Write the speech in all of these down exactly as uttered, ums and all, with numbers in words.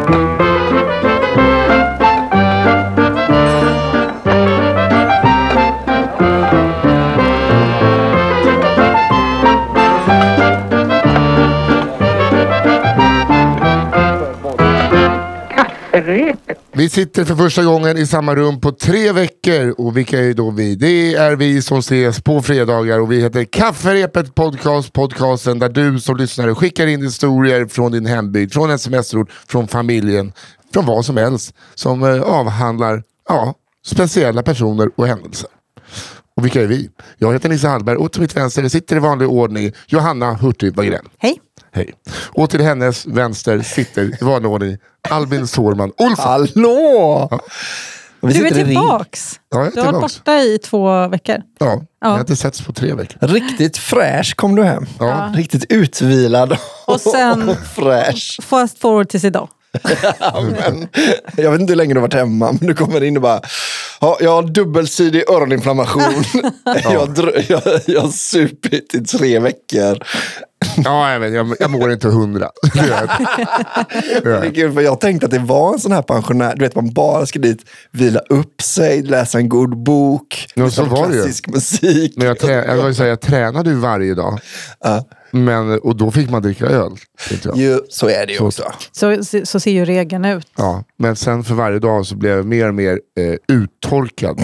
Vi sitter för första gången i samma rum på tre veckor. Och vilka är då vi? Det är vi som ses på fredagar. Och vi heter Kafferepet Podcast. Podcasten där du som lyssnare skickar in historier från din hembygd, från en semesterort, från familjen, från vad som helst. Som eh, avhandlar ja, speciella personer och händelser. Och vilka är vi? Jag heter Nisse Hallberg och till mitt vänster sitter i vanlig ordning Johanna Hurtig Wagrell. Hej. Hej. Och till hennes vänster sitter i vanlig ordning Albin Sårman Olsson. Hallå! Ja. Du är tillbaks. Ja, jag är du har varit borta i två veckor. Ja, ja. Jag har inte setts på tre veckor. Riktigt fräsch kom du hem. Ja. Riktigt utvilad och sen fräsch. Fast forward tills idag. Ja, men, jag vet inte hur länge du har varit hemma, men du kommer in och bara ja, jag har dubbelsidig öroninflammation. ja. jag, jag, jag har supit i tre veckor. Ja, jag vet, jag, jag mår inte hundra. Det är kul, för jag tänkte att det var en sån här pensionär. Du vet, man bara ska dit vila upp sig, läsa en god bok, no, så var klassisk det musik. Men jag, trä, jag, vill säga, jag tränade ju varje dag. Uh. Men, och då fick man dricka öl. Jo, så är det ju också. Så, så, så ser ju regeln ut. Ja, men sen för varje dag så blev jag mer och mer eh, uttorkad.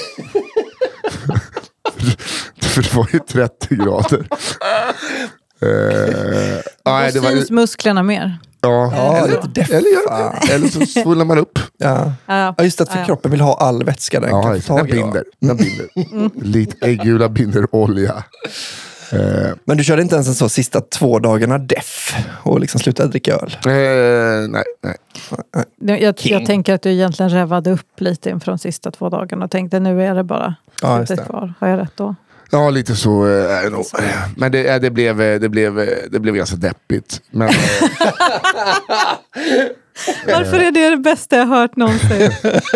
För det var ju trettio grader. Uh, då nej, det syns var, musklerna mer. Ja, ja eller, lite eller, eller så svullar man upp. Ja. Ja. Ja, just att för ja. kroppen vill ha all vätska den ja, kan få tag i. binder. Den binder. Mm. Lite äggula binder olja. Uh, Men du körde inte ens en så sista två dagarna deff och liksom slutade dricka öl? Uh, nej, nej. Jag, jag, jag tänker att du egentligen rävade upp lite inför de sista två dagarna och tänkte nu är det bara ja, lite kvar. Har jag rätt då? Ja, lite så är det nog. Men det, det, blev, det, blev, det blev ganska deppigt. Men, varför är det det bästa jag hört någonsin?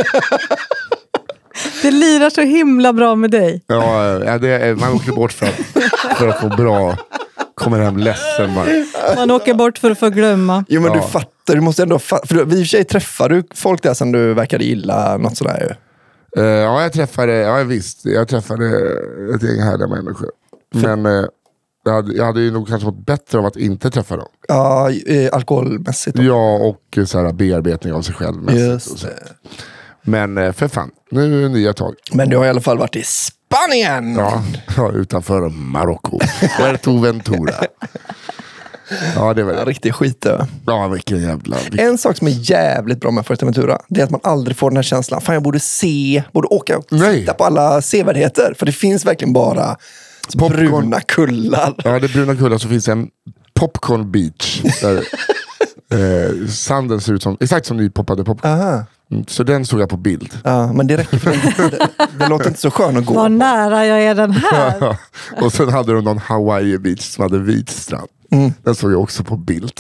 Det lirar så himla bra med dig. Ja, det är, man åker bort för att, för att få bra. Kommer hem ledsen bara. Man åker bort för att få glömma. Jo, men ja. du fattar, du måste ändå fatta. För vi i och för sig träffar du folk där som du verkade gilla, något sådär ju. Uh, ja, jag träffade, ja visst, jag träffade ett gäng härliga människor. För... Men uh, jag, hade, jag hade ju nog kanske varit bättre av att inte träffa dem. Ja, eh, alkoholmässigt. Då. Ja, och uh, så här, bearbetning av sig själv. Just och så. Men uh, för fan, nu är nya tag. Men du har i alla fall varit i Spanien! Ja, ja utanför Marocko. Puerto Ventura. Ja, det var det. Ja, riktigt skit då. Ja, vilken jävla... Vilken... En sak som är jävligt bra med Fuerteventura, det är att man aldrig får den här känslan. Fan, jag borde se, borde åka och Nej. titta på alla sevärdheter. För det finns verkligen bara Popcorn. bruna kullar. Ja, det är bruna kullar, så finns en popcorn beach. Där eh, sanden ser ut som, exakt som nypoppade popcorn. Aha. Så den såg jag på bild. Ja, men det räcker för den. Det, det låter inte så skön att gå. Vad nära jag är den här. Och sen hade de någon Hawaii beach som hade vit strand. Mm. Den såg jag också på bild.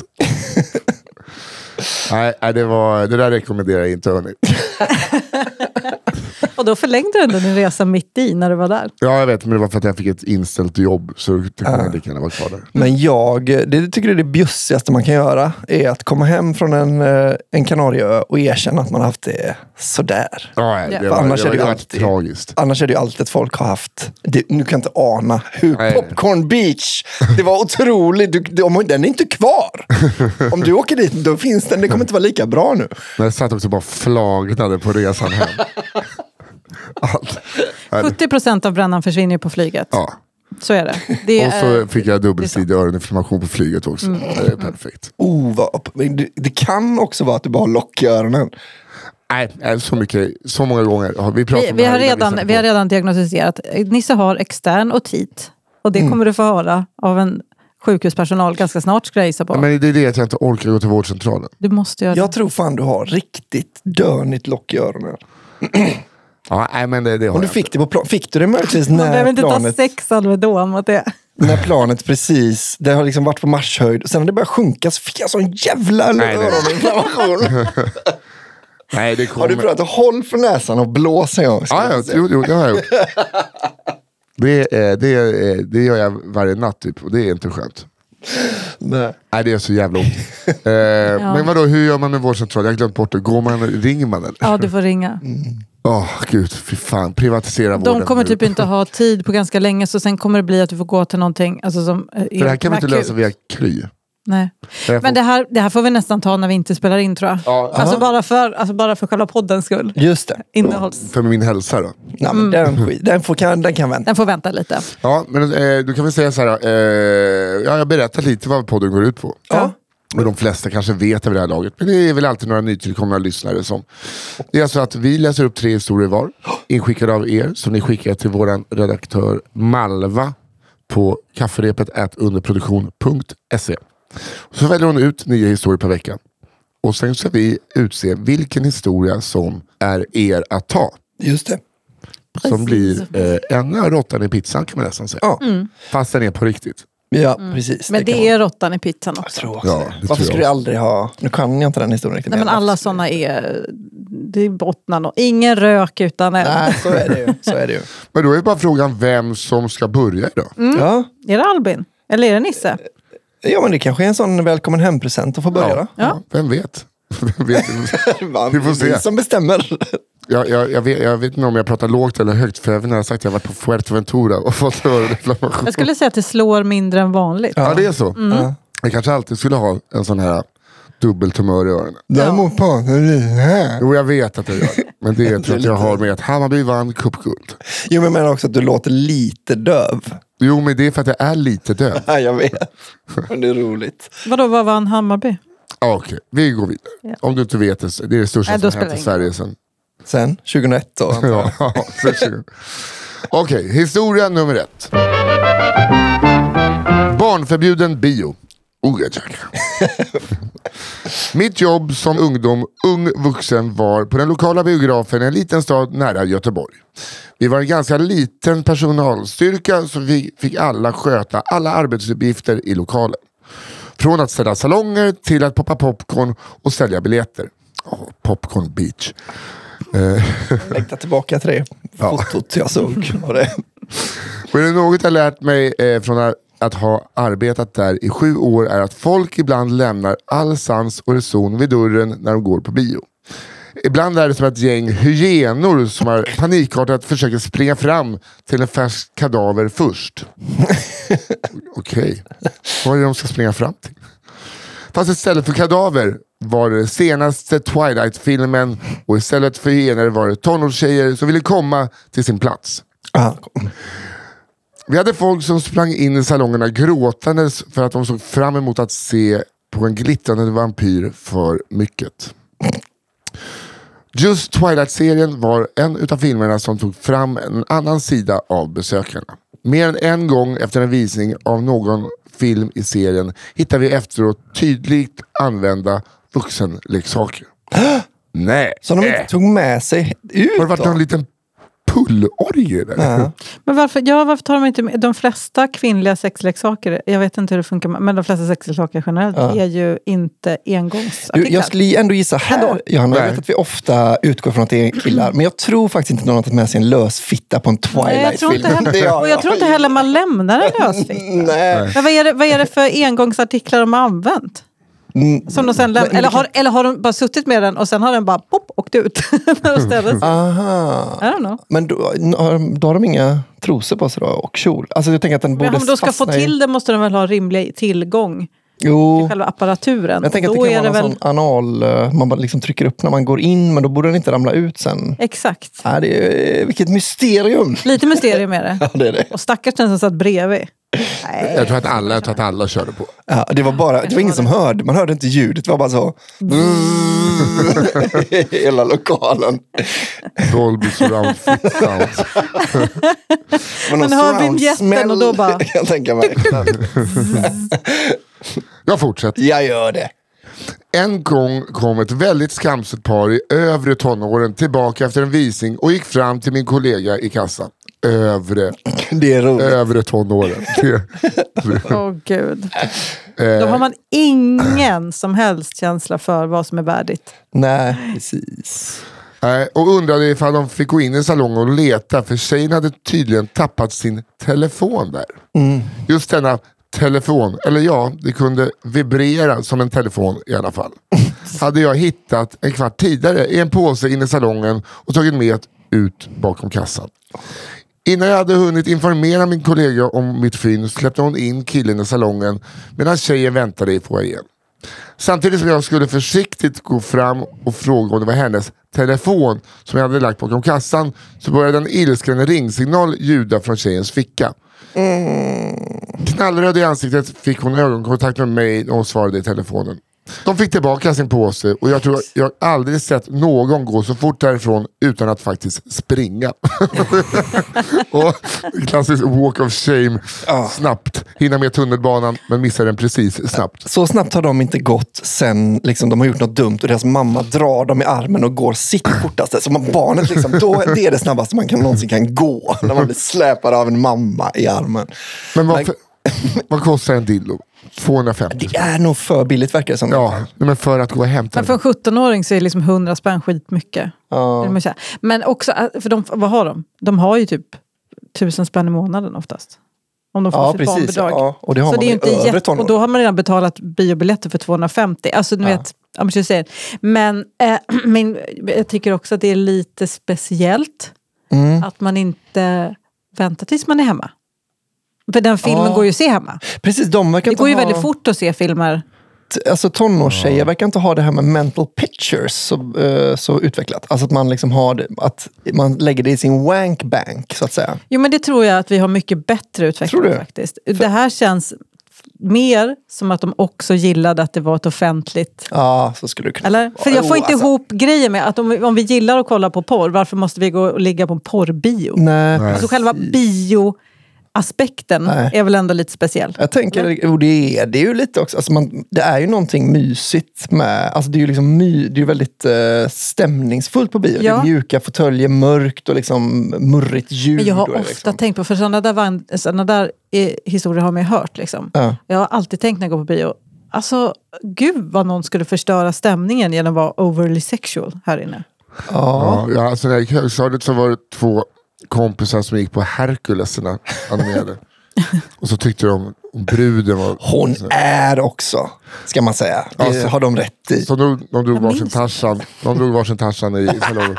nej, nej, det, var, det där rekommenderar jag inte, hörni. Och då förlängde du ändå din resa mitt i när du var där. Ja, jag vet, men det var för att jag fick ett inställt jobb. Så tyckte jag att det kan vara kvar där. Men jag, det tycker jag är det bjussigaste man kan göra är att komma hem från en, en Kanarieö och erkänna att man har haft det sådär. Ja, det Ja. var, Annars det var, är det det var alltid- tragiskt. Annars är det ju alltid att folk har haft, det, nu kan jag inte ana hur Nej. Popcorn Beach, det var otroligt, du, det, om, den är inte kvar. Om du åker dit, då finns den, det kommer inte vara lika bra nu. Men jag satt också bara flagnade på resan hem. Allt. sjuttio procent av brännan försvinner ju på flyget. Ja. Så är det. det Och så är, fick jag dubbelsidig öroninflammation på flyget också. Mm. Det är perfekt. Oh, vad, det, det kan också vara att du bara har lock i öronen. Nej, så mycket, så många gånger har vi pratat vi, om vi, det här har innan redan, satte vi har på. redan diagnostiserat. Nisse har extern otit. Och det Mm. kommer du få höra av en sjukhuspersonal ganska snart, ska jag gissa på. Ja, men det är det att jag inte orkar gå till vårdcentralen. Du måste göra Jag det. tror fan du har riktigt dönigt lock i öronen. Ja, nej, men det, det har Om du jag fick inte. det på plan, fick du det möjligtvis Man behöver när inte planet, ta sex Alvedon mot det. när planet precis, det har liksom varit på marschhöjd och sen när det började sjunka så fick jag sån jävla Nej, nej. öroninflammation. Nej, det Har kommer. du prövat att håll för näsan och blåsa en gång? Ja, ja, jo, jo, det har jag gjort. Det, eh, det, eh, det gör jag varje natt typ, och det är inte skönt. Nej. Nej, det är så jävla ont. eh, ja. Men vadå, hur gör man med vårdcentral? Jag har glömt bort det. Går man, ringer man eller? Ja, du får ringa. Åh, mm. oh, gud, fy fan. Privatisera vården. De kommer nu. typ inte ha tid på ganska länge, så sen kommer det bli att du får gå till någonting. Alltså, som, För det här kan vi inte lösa via Kry. Nej. Får... Men det här, det här får vi nästan ta när vi inte spelar in, tror jag. Ja, alltså, bara för, alltså bara för själva poddens skull. Just det. Innehålls. För min hälsa då? Ja, men den, skit. Den, får, kan, den kan vänta. Den får vänta lite. Ja, men eh, du kan väl säga så här. Eh, ja, jag berättar lite vad podden går ut på. Ja. Och de flesta kanske vet över det här laget. Men det är väl alltid några nytillkomna lyssnare som... Det är alltså att vi läser upp tre historier var. Inskickade av er. Som ni skickar till våran redaktör Malva. På kafferepet at underproduktion punkt se. Så väljer hon ut nio historier per vecka. Och sen ska vi utse vilken historia som är er att ta. Just det. Som Precis. blir eh, en råttan i pizzan, kan man nästan säga. Ja. Mm. Fast den är på riktigt. Ja, mm. precis. Men det, det är råttan i pizzan också. Jag tror också ja, det. Varför skulle jag aldrig ha... Nu kan jag inte den historien riktigt. Nej, men alla sådana är... Det bottnar något. Ingen rök utan eld. Nej, så är det ju. Så är det ju. Men då är bara frågan vem som ska börja idag. Mm. Ja. Är det Albin? Eller är det Nisse? Ja, men det kanske är en sån välkommen hem-present att få börja ja. då. Ja. Vem vet? Vem vet? Vi får se. Det är som bestämmer. Jag, jag, jag, vet, jag vet inte om jag pratar lågt eller högt, för jag har sagt att jag varit på Fuerteventura och fått örondeklammation. Jag skulle säga att det slår mindre än vanligt. Ja, det är så. Mm. Ja. Jag kanske alltid skulle ha en sån här dubbeltumör i öronen. Däremot på Jo, jag vet att jag gör det. Men det tror jag att jag har med att Hammarby vann cupguld. Jo, men jag menar också att du låter lite döv. Jo, men det är för att jag är lite döv. Ja, jag vet. Men det är roligt. Vadå, vad vann Hammarby? Ja, okej. Vi går vidare. Ja. Om du inte vet det, det är det största Nej, som hänt i Sverige sen. Sen, tjugohundraett då. Ja, okej, okay, historia nummer ett. Barnförbjuden bio. Oh, jag Mitt jobb som ungdom, ung vuxen var på den lokala biografen i en liten stad nära Göteborg. Vi var en ganska liten personalstyrka, så vi fick alla sköta alla arbetsuppgifter i lokalen. Från att ställa salonger till att poppa popcorn och sälja biljetter. Oh, popcorn beach. Längta tillbaka till det fotot jag såg. Och det. Men det något jag lärt mig eh, från att, att ha arbetat där i sju år är att folk ibland lämnar all sans och reson vid dörren när de går på bio. Ibland är det som ett gäng hyenor som har panikartat försöker springa fram till en färsk kadaver först. Okej, okay. Vad är det de ska springa fram till? Fast istället för kadaver var det senaste Twilight-filmen, och istället för hyenor var det tonårstjejer som ville komma till sin plats. Ah. Vi hade folk som sprang in i salongerna gråtandes för att de såg fram emot att se på en glittrande vampyr för mycket. Just Twilight-serien var en utav filmerna som tog fram en annan sida av besökarna. Mer än en gång efter en visning av någon film i serien hittar vi efteråt tydligt använda vuxenleksaker. Nej. Så de inte tog med sig ut. Har det varit någon liten pullorgie där? Ja. Men varför, ja, varför tar de inte med de flesta kvinnliga sexleksaker? Jag vet inte hur det funkar, men de flesta sexleksaker generellt ja. är ju inte engångsartiklar. Du, jag skulle ändå gissa här, Johanna, jag vet att vi ofta utgår från att det är killar, men jag tror faktiskt inte någon har tagit med sig en lösfitta på en Twilight-film. Och jag tror inte heller man lämnar en lösfitta. Nej. Men vad är, det, vad är det för engångsartiklar de har använt? Mm. Som de sen läm- eller, har, eller har de bara suttit med den och sen har den bara pop åkt ut när de ställer sig? Aha. I don't know. Men då, då har de inga trosor på sig då, och kjol. Alltså jag tänker att den borde men om de ska få till i... det måste de väl ha rimlig tillgång jo. till själva apparaturen. Jag tänker att det då kan är vara det en väl... sån anal, man bara liksom trycker upp när man går in, men då borde den inte ramla ut sen. Exakt. Ja, det är, vilket mysterium. Lite mysterium är det. Ja, det är det. Och stackars den som satt bredvid. Nej. Jag tror att alla, jag tror att alla körde på. Ja, det var bara, det var ingen som hörde. Man hörde inte ljudet, det var bara så. Hela lokalen. Dolby surround sound. Man hör vignetten och då bara... Jag tänker mig. Jag fortsätter. Jag gör det. En gång kom ett väldigt skamset par i övre tonåren tillbaka efter en visning och gick fram till min kollega i kassan. Övre, det är roligt. övre tonåren. Åh oh, gud. Då har man ingen som helst känsla för vad som är värdigt. Nej, precis. Och undrade ifall de fick gå in i salongen och leta, för tjejen hade tydligen tappat sin telefon där. Mm. Just denna telefon. Eller ja, det kunde vibrera som en telefon i alla fall. Hade jag hittat en kvart tidigare i en påse in i salongen och tagit med ut bakom kassan. Innan jag hade hunnit informera min kollega om mitt fynd släppte hon in killen i salongen medan tjejen väntade i foajén. Samtidigt som jag skulle försiktigt gå fram och fråga om det var hennes telefon som jag hade lagt bakom kassan så började en ilsken ringsignal ljuda från tjejens ficka. Mm. Knallröd i ansiktet fick hon ögonkontakt med mig när hon svarade i telefonen. De fick tillbaka sin påse och jag tror jag aldrig sett någon gå så fort därifrån utan att faktiskt springa. Och klassisk walk of shame. Ah. Snabbt. Hinna med tunnelbanan men missar den precis snabbt. Så snabbt har de inte gått sen liksom, de har gjort något dumt och deras mamma drar dem i armen och går sitt fortaste. Så man, barnet liksom, då, det är det snabbaste man kan, någonsin kan gå. När man blir släpad av en mamma i armen. Men varför... Vad kostar en dildo? tvåhundrafemtio. Det är nog för billigt verkar det som. Ja, men för att gå och hämta. Men för en sjuttonåring så är liksom hundra spänn skitmycket. Ja. Men också, för de, vad har de? De har ju typ tusen spänn i månaden oftast. Om de får ja, sitt precis, barnbidrag. Ja. Och det har så man det är inte i jätte, och då har man redan betalat biobiljetter för tvåhundrafemtio. Alltså du ja. vet, jag måste säga. Men, äh, men jag tycker också att det är lite speciellt mm. att man inte väntar tills man är hemma. För den filmen ja. går ju att se hemma. Precis, de verkar det går ju ha... väldigt fort att se filmer. Alltså tonårstjejer ja. verkar inte ha det här med mental pictures så, uh, så utvecklat. Alltså att man liksom har det, att man lägger det i sin wank bank så att säga. Jo men det tror jag att vi har mycket bättre utvecklat faktiskt. För... Det här känns mer som att de också gillade att det var ett offentligt... Ja, så skulle det kunna Eller? För jag får inte alltså... ihop grejer med att om, om vi gillar att kolla på porr, varför måste vi gå och ligga på en porrbio? Nej. Alltså själva bio... aspekten Nej. är väl ändå lite speciell. Jag tänker, och det är, det är ju lite också, alltså man, det är ju någonting mysigt med, alltså det är ju liksom my, det är ju väldigt uh, stämningsfullt på bio. Ja. Det är mjuka fåtöljer, mörkt och liksom murrigt ljud. Men jag har ofta liksom. tänkt på, för sådana där, van, såna där eh, historier har man ju hört liksom. Ja. Jag har alltid tänkt när jag går på bio, alltså gud vad någon skulle förstöra stämningen genom att vara overly sexual här inne. Ja, ja alltså när jag gick högstadiet så var det två kompisar som gick på Herkuleserna animerade. Och så tyckte de om bruden var... Hon är också, ska man säga. Det alltså, har de rätt i. Så de, de drog varsin Tarzan. De drog varsin Tarzan i, i salongen.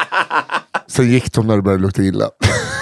Sen gick de när det började lukta illa.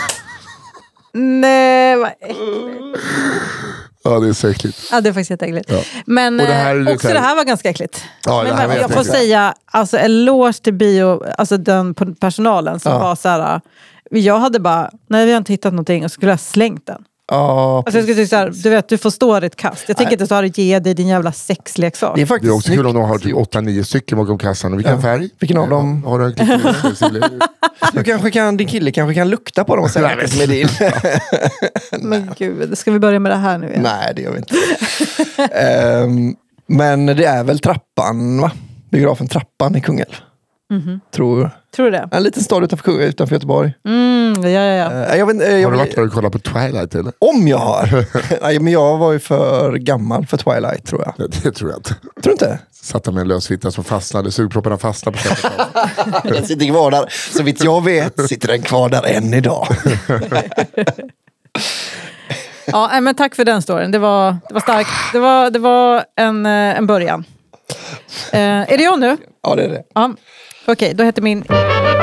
Nej, vad äckligt. Ja, det är så äckligt. Ja, det är faktiskt jätteäckligt. Ja. Men det här också här... det här var ganska äckligt. Ja, men, men jag äckligt. får säga, alltså eloge till bio, alltså den personalen som ja. var så här... Jag hade bara, nej vi har inte hittat någonting och så skulle jag slängt den. Ja, alltså jag skulle tycka så här, du vet, du får stå ditt kast. Jag tänker inte så här, ge dig din jävla sexleksak. Det är faktiskt det är också kul om de har typ åtta nio stycken bakom kassan. Vilken ja. färg? Vilken av dem? Har du en klick? Du kanske kan, din kille kanske kan lukta på dem och säga att med din. Men gud, ska vi börja med det här nu igen? Nej, det gör vi inte. um, men det är väl Trappan, va? Biografen Trappan i Kungälv. Mm-hmm. Tror, Tror du det? En liten stad utanför, utanför Göteborg. Mm, ja, ja, ja. Uh, jag vet, uh, jag har du varit där och kollat på Twilight eller? Om jag har. Nej, men jag var ju för gammal för Twilight tror jag. Ja, det tror jag inte. Tror du inte? Satt med en lösvitta som fastnade. Sugpropparna fastnade på sättet. Den sitter kvar där. Så vitt jag vet sitter den kvar där än idag. Ja, men tack för den storyn. Det var, det var starkt. Det var, det var en, en början. Uh, är det jag nu? Ja, det är det. Ja. Okej, okay, då heter min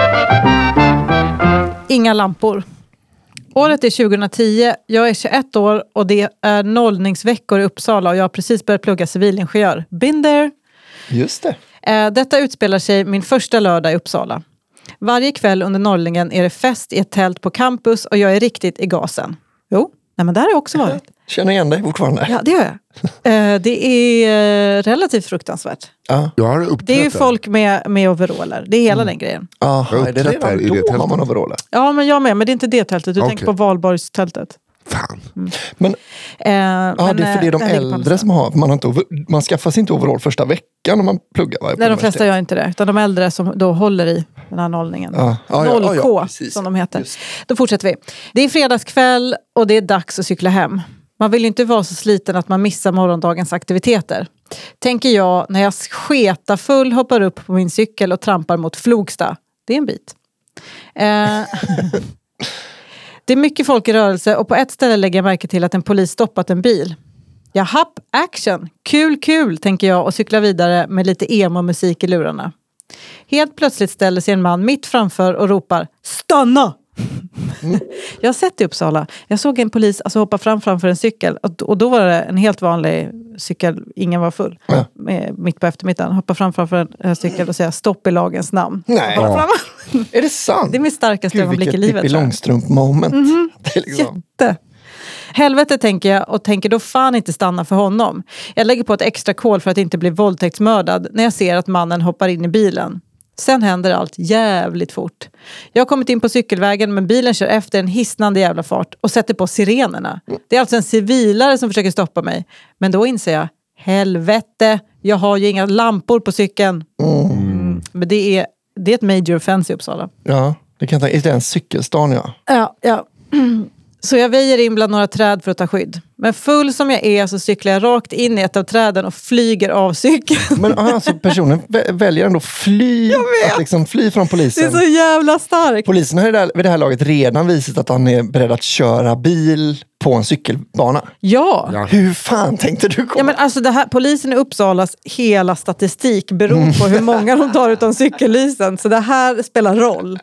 Inga lampor. Året är tjugohundratio, jag är tjugoett år och det är nollningsveckor i Uppsala och jag har precis börjat plugga civilingenjör. Been there. Just det. Eh, detta utspelar sig min första lördag i Uppsala. Varje kväll under nollningen är det fest i ett tält på campus och jag är riktigt i gasen. Jo, nej men där har jag också varit. Känner igen dig fortfarande. Ja, det gör jag. Eh, det är relativt fruktansvärt. Ja. Jag har det är ju folk med, med overaller. Det är hela mm. den grejen. Aha, är det redan då det har man overaller? Ja, men jag med. Men det är inte det tältet. Du okay. tänker på Valborgstältet. Fan. Mm. Men, eh, ja, men det är för det är de äldre som har. Man, har inte, man skaffar sig inte overall första veckan om man pluggar. Va, Nej, de flesta gör inte det. Utan de äldre som då håller i den här nollningen. Ja. Ja, noll K ja, ja, som de heter. Just. Då fortsätter vi. Det är fredagskväll och det är dags att cykla hem. Man vill ju inte vara så sliten att man missar morgondagens aktiviteter. Tänker jag när jag sketa full hoppar upp på min cykel och trampar mot Flogsta. Det är en bit. Eh, det är mycket folk i rörelse och på ett ställe lägger jag märke till att en polis stoppat en bil. Jaha, action. Kul, kul, tänker jag och cyklar vidare med lite emo-musik i lurarna. Helt plötsligt ställer sig en man mitt framför och ropar stanna! Mm. Jag har sett i Uppsala. Jag såg en polis alltså, hoppa fram framför en cykel och, och då var det en helt vanlig cykel, ingen var full. Ja. Med, mitt på eftermiddagen. Hoppa fram framför en, en cykel och säga stopp i lagens namn. Nej. Ja. Är det sant? Det är mitt starkaste Gud, ögonblick i livet. Vilket Långstrump moment. Mm-hmm. Det är liksom... Jätte. Helvete tänker jag och tänker då fan inte stanna för honom. Jag lägger på ett extra kol för att inte bli våldtäktsmördad när jag ser att mannen hoppar in i bilen. Sen händer allt jävligt fort. Jag har kommit in på cykelvägen men bilen kör efter en hisnande jävla fart och sätter på sirenerna. Det är alltså en civilare som försöker stoppa mig. Men då inser jag, helvete, jag har ju inga lampor på cykeln. Mm. Men det är, det är ett major offense i Uppsala. Ja, det kan ta, är det en cykelstan ja? Ja, ja. Så jag väjer in bland några träd för att ta skydd. Men full som jag är så cyklar jag rakt in i ett av träden och flyger av cykeln. Men alltså personen väljer ändå fly, att liksom fly från polisen. Det är så jävla starkt. Polisen har vid det här laget redan visat att han är beredd att köra bil på en cykelbana. Ja. ja. Hur fan tänkte du komma? Ja, men alltså det här, polisen i Uppsalas hela statistik beror på hur många de tar utan cykellysen. Så det här spelar roll.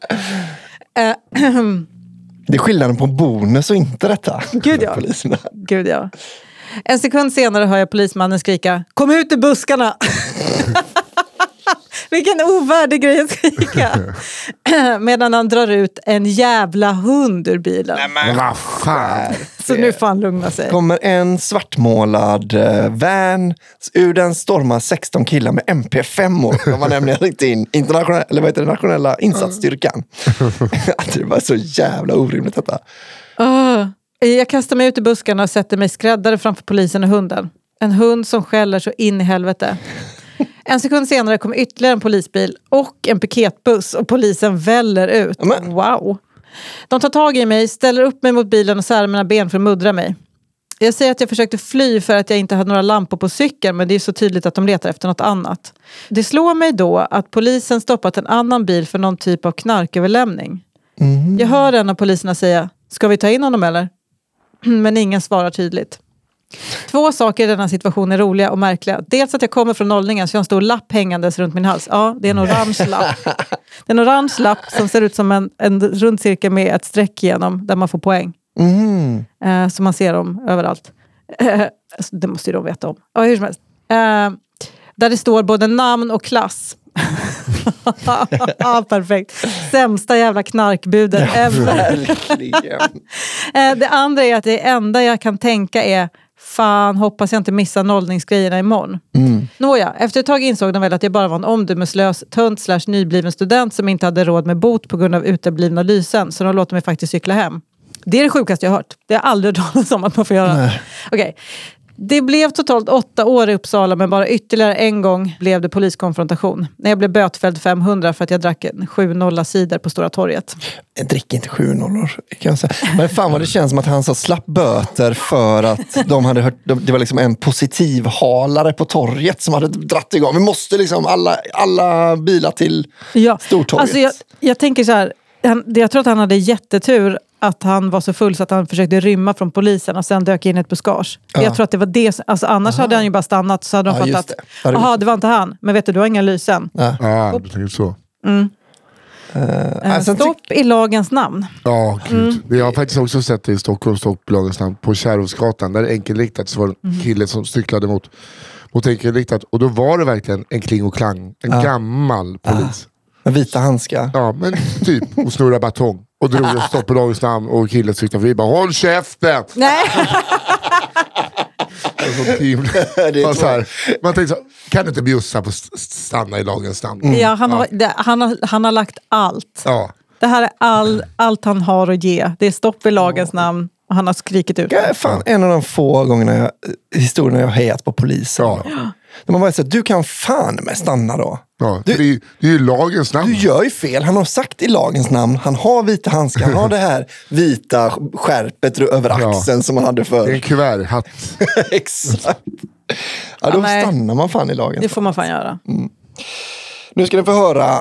Det är skillnaden på bonus och inte detta. Gud ja. Gud ja. En sekund senare hör jag polismannen skrika kom ut i buskarna. Vilken ovärdig grej att skrika. Medan han drar ut en jävla hund ur bilen. Men vad fan. Så nu får han lugna sig. Kommer en svartmålad uh, van. Ur den stormar sexton killar med M P fem år. De var nämligen ringt in internationella, eller vad heter det, nationella insatsstyrkan. Det var så jävla orimligt detta. Uh, jag kastar mig ut i buskarna och sätter mig skräddare framför polisen och hunden. En hund som skäller så in i helvete. En sekund senare kommer ytterligare en polisbil och en piketbuss och polisen väller ut. Amen. Wow. De tar tag i mig, ställer upp mig mot bilen och särar mina ben för att muddra mig. Jag säger att jag försökte fly för att jag inte hade några lampor på cykeln men det är så tydligt att de letar efter något annat. Det slår mig då att polisen stoppat en annan bil för någon typ av knarköverlämning. Mm. Jag hör en av poliserna säga, ska vi ta in honom eller? Men ingen svarar tydligt. Två saker i denna situation är roliga och märkliga. Dels att jag kommer från nollningen så jag har en stor lapp hängandes runt min hals. Ja, det är en orange lapp. Det är en orange lapp som ser ut som en, en rund cirkel med ett streck igenom där man får poäng. Mm. Eh, så man ser dem överallt. Eh, det måste ju de veta om. Ja, hur som helst. Eh, där det står både namn och klass. Ja, perfekt. Sämsta jävla knarkbuden ja, ever. eh, det andra är att det enda jag kan tänka är fan, hoppas jag inte missar nollningsgrejerna imorgon. Mm. Nåja, efter ett tag insåg de väl att jag bara var en omdömeslös tönt slash nybliven student som inte hade råd med bot på grund av uteblivna lysen. Så de låter mig faktiskt cykla hem. Det är det sjukaste jag har hört. Det har aldrig hört talas om att man får göra. Okej. Okay. Det blev totalt åtta år i Uppsala men bara ytterligare en gång blev det poliskonfrontation. När jag blev bötfälld femhundra för att jag drack en sju nolla cider på Stora torget. Jag dricker inte sju nollor kan jag säga. Men fan vad det känns som att han så slapp böter för att de hade hört, det var liksom en positiv halare på torget som hade dratt igång. Vi måste liksom alla, alla bilar till ja. Stortorget. Alltså jag, jag tänker så här, han, jag tror att han hade jättetur att han var så full så att han försökte rymma från polisen och sen dök in i ett buskage. Ja. Jag tror att det var det. Alltså annars Aha. hade han ju bara stannat så hade de ja, fattat. Jaha, det. det var inte han. Men vet du, du har inga lysen. Ja, ja det är så. Mm. Uh, alltså, stopp ty- i lagens namn. Ja, gud. Mm. Jag har faktiskt också sett det i Stockholm, stopp i lagens namn. På Kärrhovsgatan, där det är enkelriktat så var det en mm. kille som cyklade mot, mot enkelriktat. Och då var det verkligen en kling och klang. En ja. gammal polis. Ja. Med vita handskar. Ja, men typ. Och snurra batong. Och drog och stopp i lagens namn. Och killen cyklade förbi. Bara, håll käften! Nej! Man, så här, man tänker så, kan inte bjussa på stanna i lagens namn. Mm. Ja, han har, det, han, har, han har lagt allt. Ja. Det här är all, allt han har att ge. Det är stopp i lagens ja. namn. Och han har skrikit ut. Ja, fan, en av de få gångerna jag, historierna jag har hejat på polisen. Ja. När man bara säger, du kan fan med stanna då. Ja, du, det, är, det är ju lagens namn. Du gör ju fel. Han har sagt i lagens namn. Han har vita handskar. Han har det här vita skärpet över axeln ja. som han hade förr. Det är en kuverthatt. Exakt. Ja, då ja, stannar man fan i lagens Det får man fan göra. Mm. Nu ska ni få höra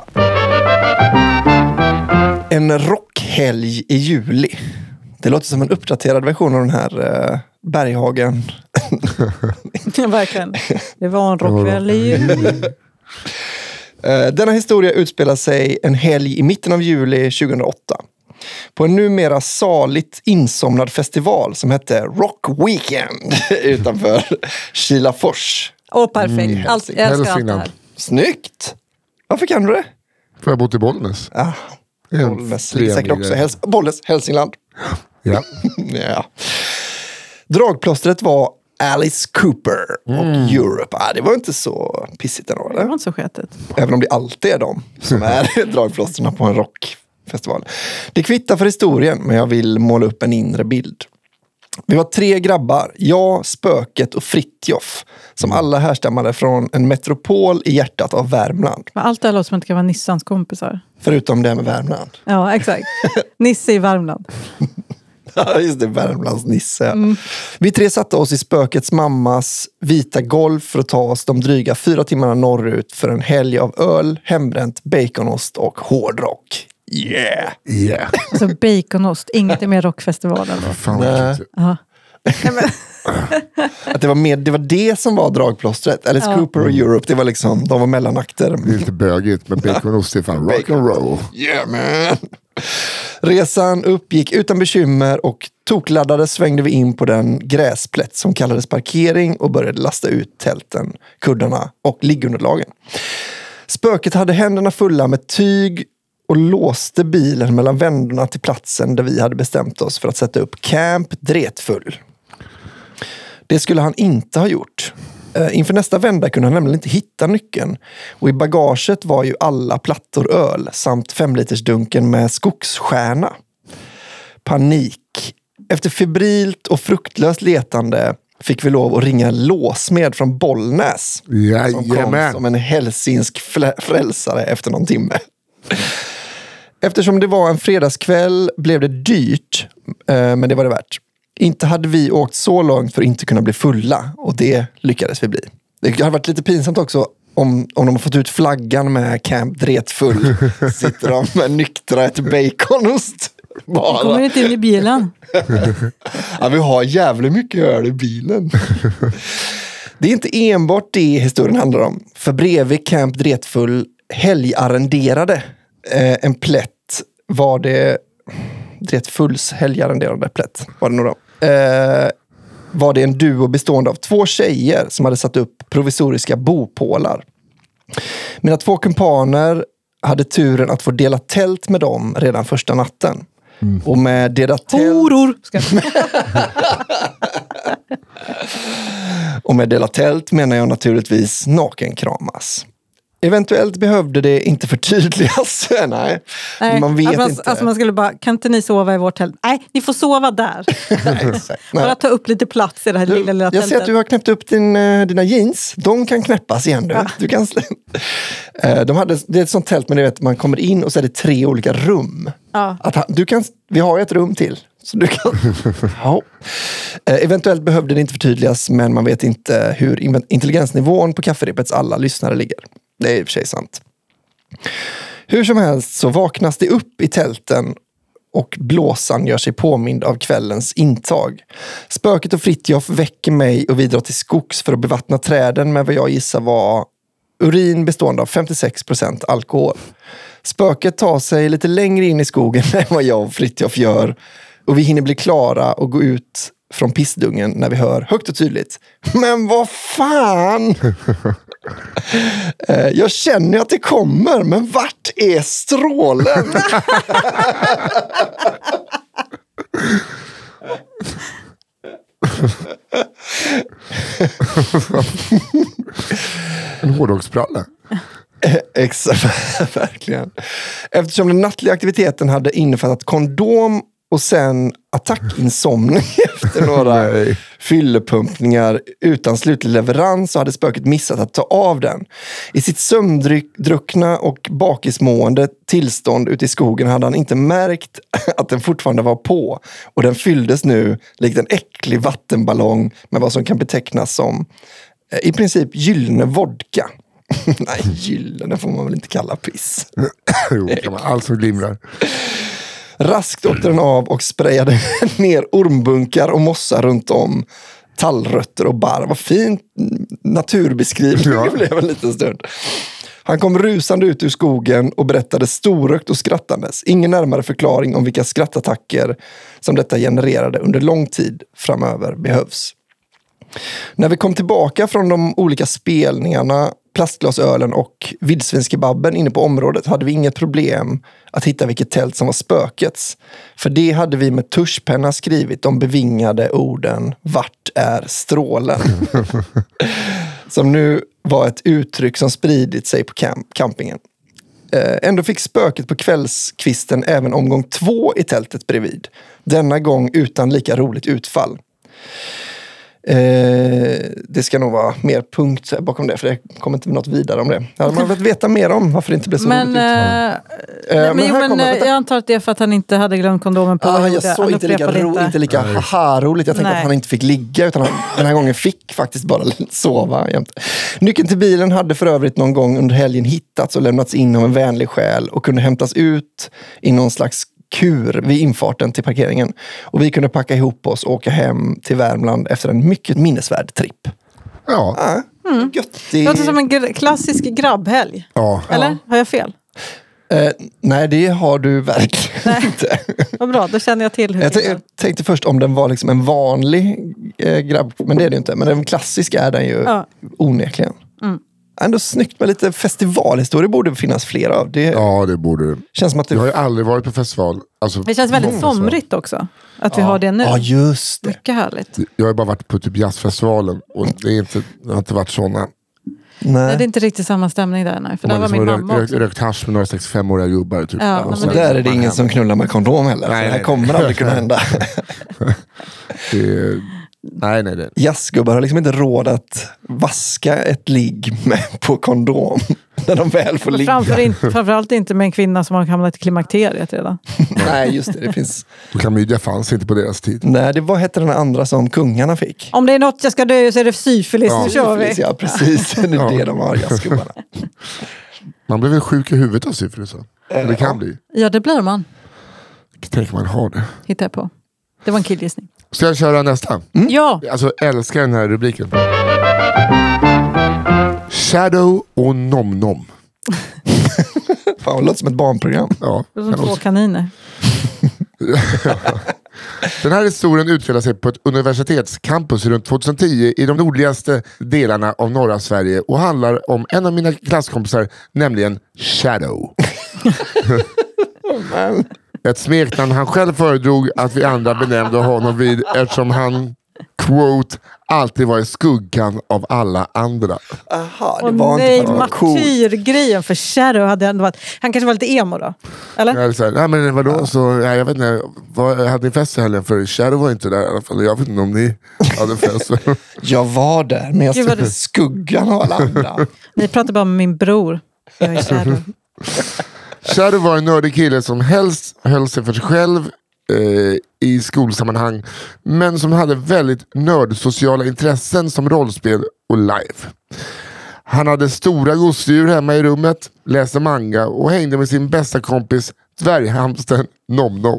en rockhelg i juli. Det låter som en uppdaterad version av den här uh, Berghagen. Ja, verkligen. Det var en rockkväll i jul. Denna historia utspelar sig en helg i mitten av juli tjugohundraåtta. På en numera saligt insomnad festival som hette Rock Weekend utanför Kilafors. Åh, perfekt. Mm. Allt, jag älskar allt det här. Snyggt! Varför kan du det? För jag har bott i Bollnäs. Ja, Bollnäs. Säkert också. Häls- Bollnäs, Hälsingland. Ja. Ja. Dragplåstret var Alice Cooper och mm. Europe. Ah, det var inte så pissigt ändå, eller? Det var inte så sketet. Även om det alltid är de som är dragplåsterna på en rockfestival. Det kvittar för historien, men jag vill måla upp en inre bild. Vi var tre grabbar, jag, Spöket och Fritjof, som alla härstammade från en metropol i hjärtat av Värmland. Men allt det här låter som att det kan vara Nissans kompisar. Förutom det med Värmland. Ja, exakt. Nisse i Värmland. Ja, just det, Värmlands Nisse. Mm. Vi tre satte oss i Spökets mammas vita golf för att ta oss de dryga fyra timmarna norrut för en helg av öl, hembränt, baconost och hårdrock. Yeah! Yeah. Alltså baconost, inget är mer rockfestivalen. Fan, ja. Att det var mer, det var det som var dragplåstret. Alice ja. Cooper och Europe, det var liksom, de var mellanakter. Det är lite bögigt, men baconost är fan rock and roll. Yeah, man! Resan uppgick utan bekymmer och tokladdade svängde vi in på den gräsplätt som kallades parkering och började lasta ut tälten, kuddarna och liggunderlagen. Spöket hade händerna fulla med tyg och låste bilen mellan vändorna till platsen där vi hade bestämt oss för att sätta upp Camp Dretfull. Det skulle han inte ha gjort. Uh, inför nästa vända kunde han nämligen inte hitta nyckeln. Och i bagaget var ju alla plattor öl samt femlitersdunken med skogsstjärna. Panik. Efter febrilt och fruktlöst letande fick vi lov att ringa en låsmed från Bollnäs. Jajamän. Som kom som en hälsinsk frälsare efter någon timme. Eftersom det var en fredagskväll blev det dyrt, uh, men det var det värt. Inte hade vi åkt så långt för att inte kunna bli fulla. Och det lyckades vi bli. Det hade varit lite pinsamt också om, om de har fått ut flaggan med Camp Dretfull. Sitter de med nyktra ett baconost. Bara. Kommer inte in i bilen. Ja, vi har jävligt mycket öl i bilen. Det är inte enbart det historien handlar om. För bredvid Camp Dretfull helgarrenderade eh, en plätt var det... Dretfulls helgarrenderade plätt var det nog då. Eh, var det en duo bestående av två tjejer som hade satt upp provisoriska bopålar. Mina två kumpaner hade turen att få dela tält med dem redan första natten. Mm. Och med dela tält... Horor! Och med dela tält menar jag naturligtvis nakenkramas. Eventuellt behövde det inte förtydligas. Nej, Nej, man vet att man, inte. Alltså man skulle bara, kan inte ni sova i vårt tält? Nej, ni får sova där. Nej, bara ta upp lite plats i det här du, lilla, lilla jag tältet. Jag ser att du har knäppt upp din, dina jeans. De kan knäppas igen nu. Ja. Du kan De hade, det är ett sånt tält, men du vet, man kommer in och så är det tre olika rum. Ja. Att, du kan, vi har ett rum till. Så du kan... ja. Eventuellt behövde det inte förtydligas, men man vet inte hur intelligensnivån på kafferepets alla lyssnare ligger. Det är i och för sig sant. Hur som helst så vaknas det upp i tälten och blåsan gör sig påmind av kvällens intag. Spöket och Fritjof väcker mig och vi drar till skogs för att bevattna träden med vad jag gissar var urin bestående av femtiosex procent alkohol. Spöket tar sig lite längre in i skogen än vad jag och Fritjof gör och vi hinner bli klara och gå ut från pissdungen när vi hör högt och tydligt: men vad fan! Jag känner att det kommer, men vart är strålen? En hårdrocksbralla. Exakt, verkligen. Eftersom den nattliga aktiviteten hade innefattat kondom och sen attackinsomning efter några fyllepumpningar utan slutlig leverans, så hade spöket missat att ta av den. I sitt sömndruckna och bakismående tillstånd ute i skogen hade han inte märkt att den fortfarande var på. Och den fylldes nu likt en äcklig vattenballong med vad som kan betecknas som i princip gyllene vodka. Nej, gyllene får man väl inte kalla piss. Jo, kan man. Allt som glimrar. Raskt åkte den av och sprayade ner ormbunkar och mossa runt om. Tallrötter och barr. Vad fint naturbeskrivning ja. Det blev en liten stund. Han kom rusande ut ur skogen och berättade storökt och skrattandes. Ingen närmare förklaring om vilka skrattattacker som detta genererade under lång tid framöver behövs. När vi kom tillbaka från de olika spelningarna, plastglasölen och vildsvinskebabben inne på området hade vi inget problem att hitta vilket tält som var spökets. För det hade vi med tuschpenna skrivit de bevingade orden "Vart är strålen?" som nu var ett uttryck som spridit sig på camp- campingen. Eh, ändå fick spöket på kvällskvisten även omgång två i tältet bredvid. Denna gång utan lika roligt utfall. Eh, det ska nog vara mer punkt bakom det, för det kommer inte något vidare om det. Hade man velat veta mer om varför det inte blev så men, roligt utfall. Eh, eh, men, men, men jag antar att det är för att han inte hade glömt kondomen på. Ah, jag såg inte lika, ro, inte lika haha-roligt. Jag tänkte Nej. att han inte fick ligga, utan han den här gången fick faktiskt bara sova jämt. Nyckeln till bilen hade för övrigt någon gång under helgen hittats och lämnats in av en vänlig själ och kunde hämtas ut i någon slags kur vid infarten till parkeringen. Och vi kunde packa ihop oss och åka hem till Värmland efter en mycket minnesvärd tripp. Ja. ja mm. Göttig. Det låter som en gr- klassisk grabbhelg. Ja. Eller? Ja. Har jag fel? Eh, nej, det har du verkligen inte. Vad bra, då känner jag till hur jag, t- jag tänkte först om den var liksom en vanlig eh, grabb, men det är det inte. Men den klassiska är den ju ja. onekligen. Mm. Ändå snyggt med lite festivalhistoria, borde finnas fler av. Det ja, det borde det. Känns som att det... Jag har ju aldrig varit på festival. Alltså, det känns väldigt somrigt också. Att vi ja. har det nu. Ja, just det. Mycket härligt. Jag har bara varit på typ jazzfestivalen och det, är inte, det har inte varit sådana. Nej. Nej, det är inte riktigt samma stämning där. Nej, för där var min rökt, mamma rökt, rökt hasch med några sextiofemåriga gubbar. Typ. Ja, och så där är det ingen som knullar med kondom heller. Nej, så det här kommer aldrig kunna hända. det, nej, nej, nej. Jazzgubbar har liksom inte råd att vaska ett ligg med på kondom. När de väl får ligga. Framför in, framförallt inte med en kvinna som har hamnat i klimakteriet redan. Nej, just det. Det finns... Klamydia fanns inte på deras tid. Nej, det var hette den andra som kungarna fick. Om det är något jag ska dö så är det syfilis. Ja, nu kör vi. Ja, precis. Det är ja. det de har, jazzgubbarna. Man blir väl sjuk i huvudet av syfilis? Så. Det, det kan ja. bli. Ja, det blir man. Tänk man har det. Hittar jag på. Det var en killgissning. Ska jag köra nästa? Mm. Ja. Alltså, älskar den här rubriken. Shadow och Nom Nom. Fan, det låter som ett barnprogram. Ja. Det är som två kaniner. Den här historien utspelar sig på ett universitetscampus runt tjugohundratio i de nordligaste delarna av norra Sverige och handlar om en av mina klasskompisar, nämligen Shadow. Oh, man. Ett smeknamn han själv föredrog att vi andra benämnde honom vid eftersom han, quote, alltid var i skuggan av alla andra. Aha, det och var nej, inte martyrgrejen för Shadow hade ändå varit... Han kanske var lite emo då? Eller? Ja, så här, nej men vadå, ja. så, ja, jag vet inte, vad hade ni fest i helgen? För Shadow var inte där i alla fall. Jag vet inte om ni hade fest. Jag var där, men jag stod i skuggan av alla andra. Ni pratar bara med min bror. Jag är Shadow. Shadow var en nördig kille som helst höll sig för sig själv eh, i skolsammanhang, men som hade väldigt nördsociala intressen som rollspel och live. Han hade stora gosedjur hemma i rummet, läste manga och hängde med sin bästa kompis dvärghamstern Nom Nom.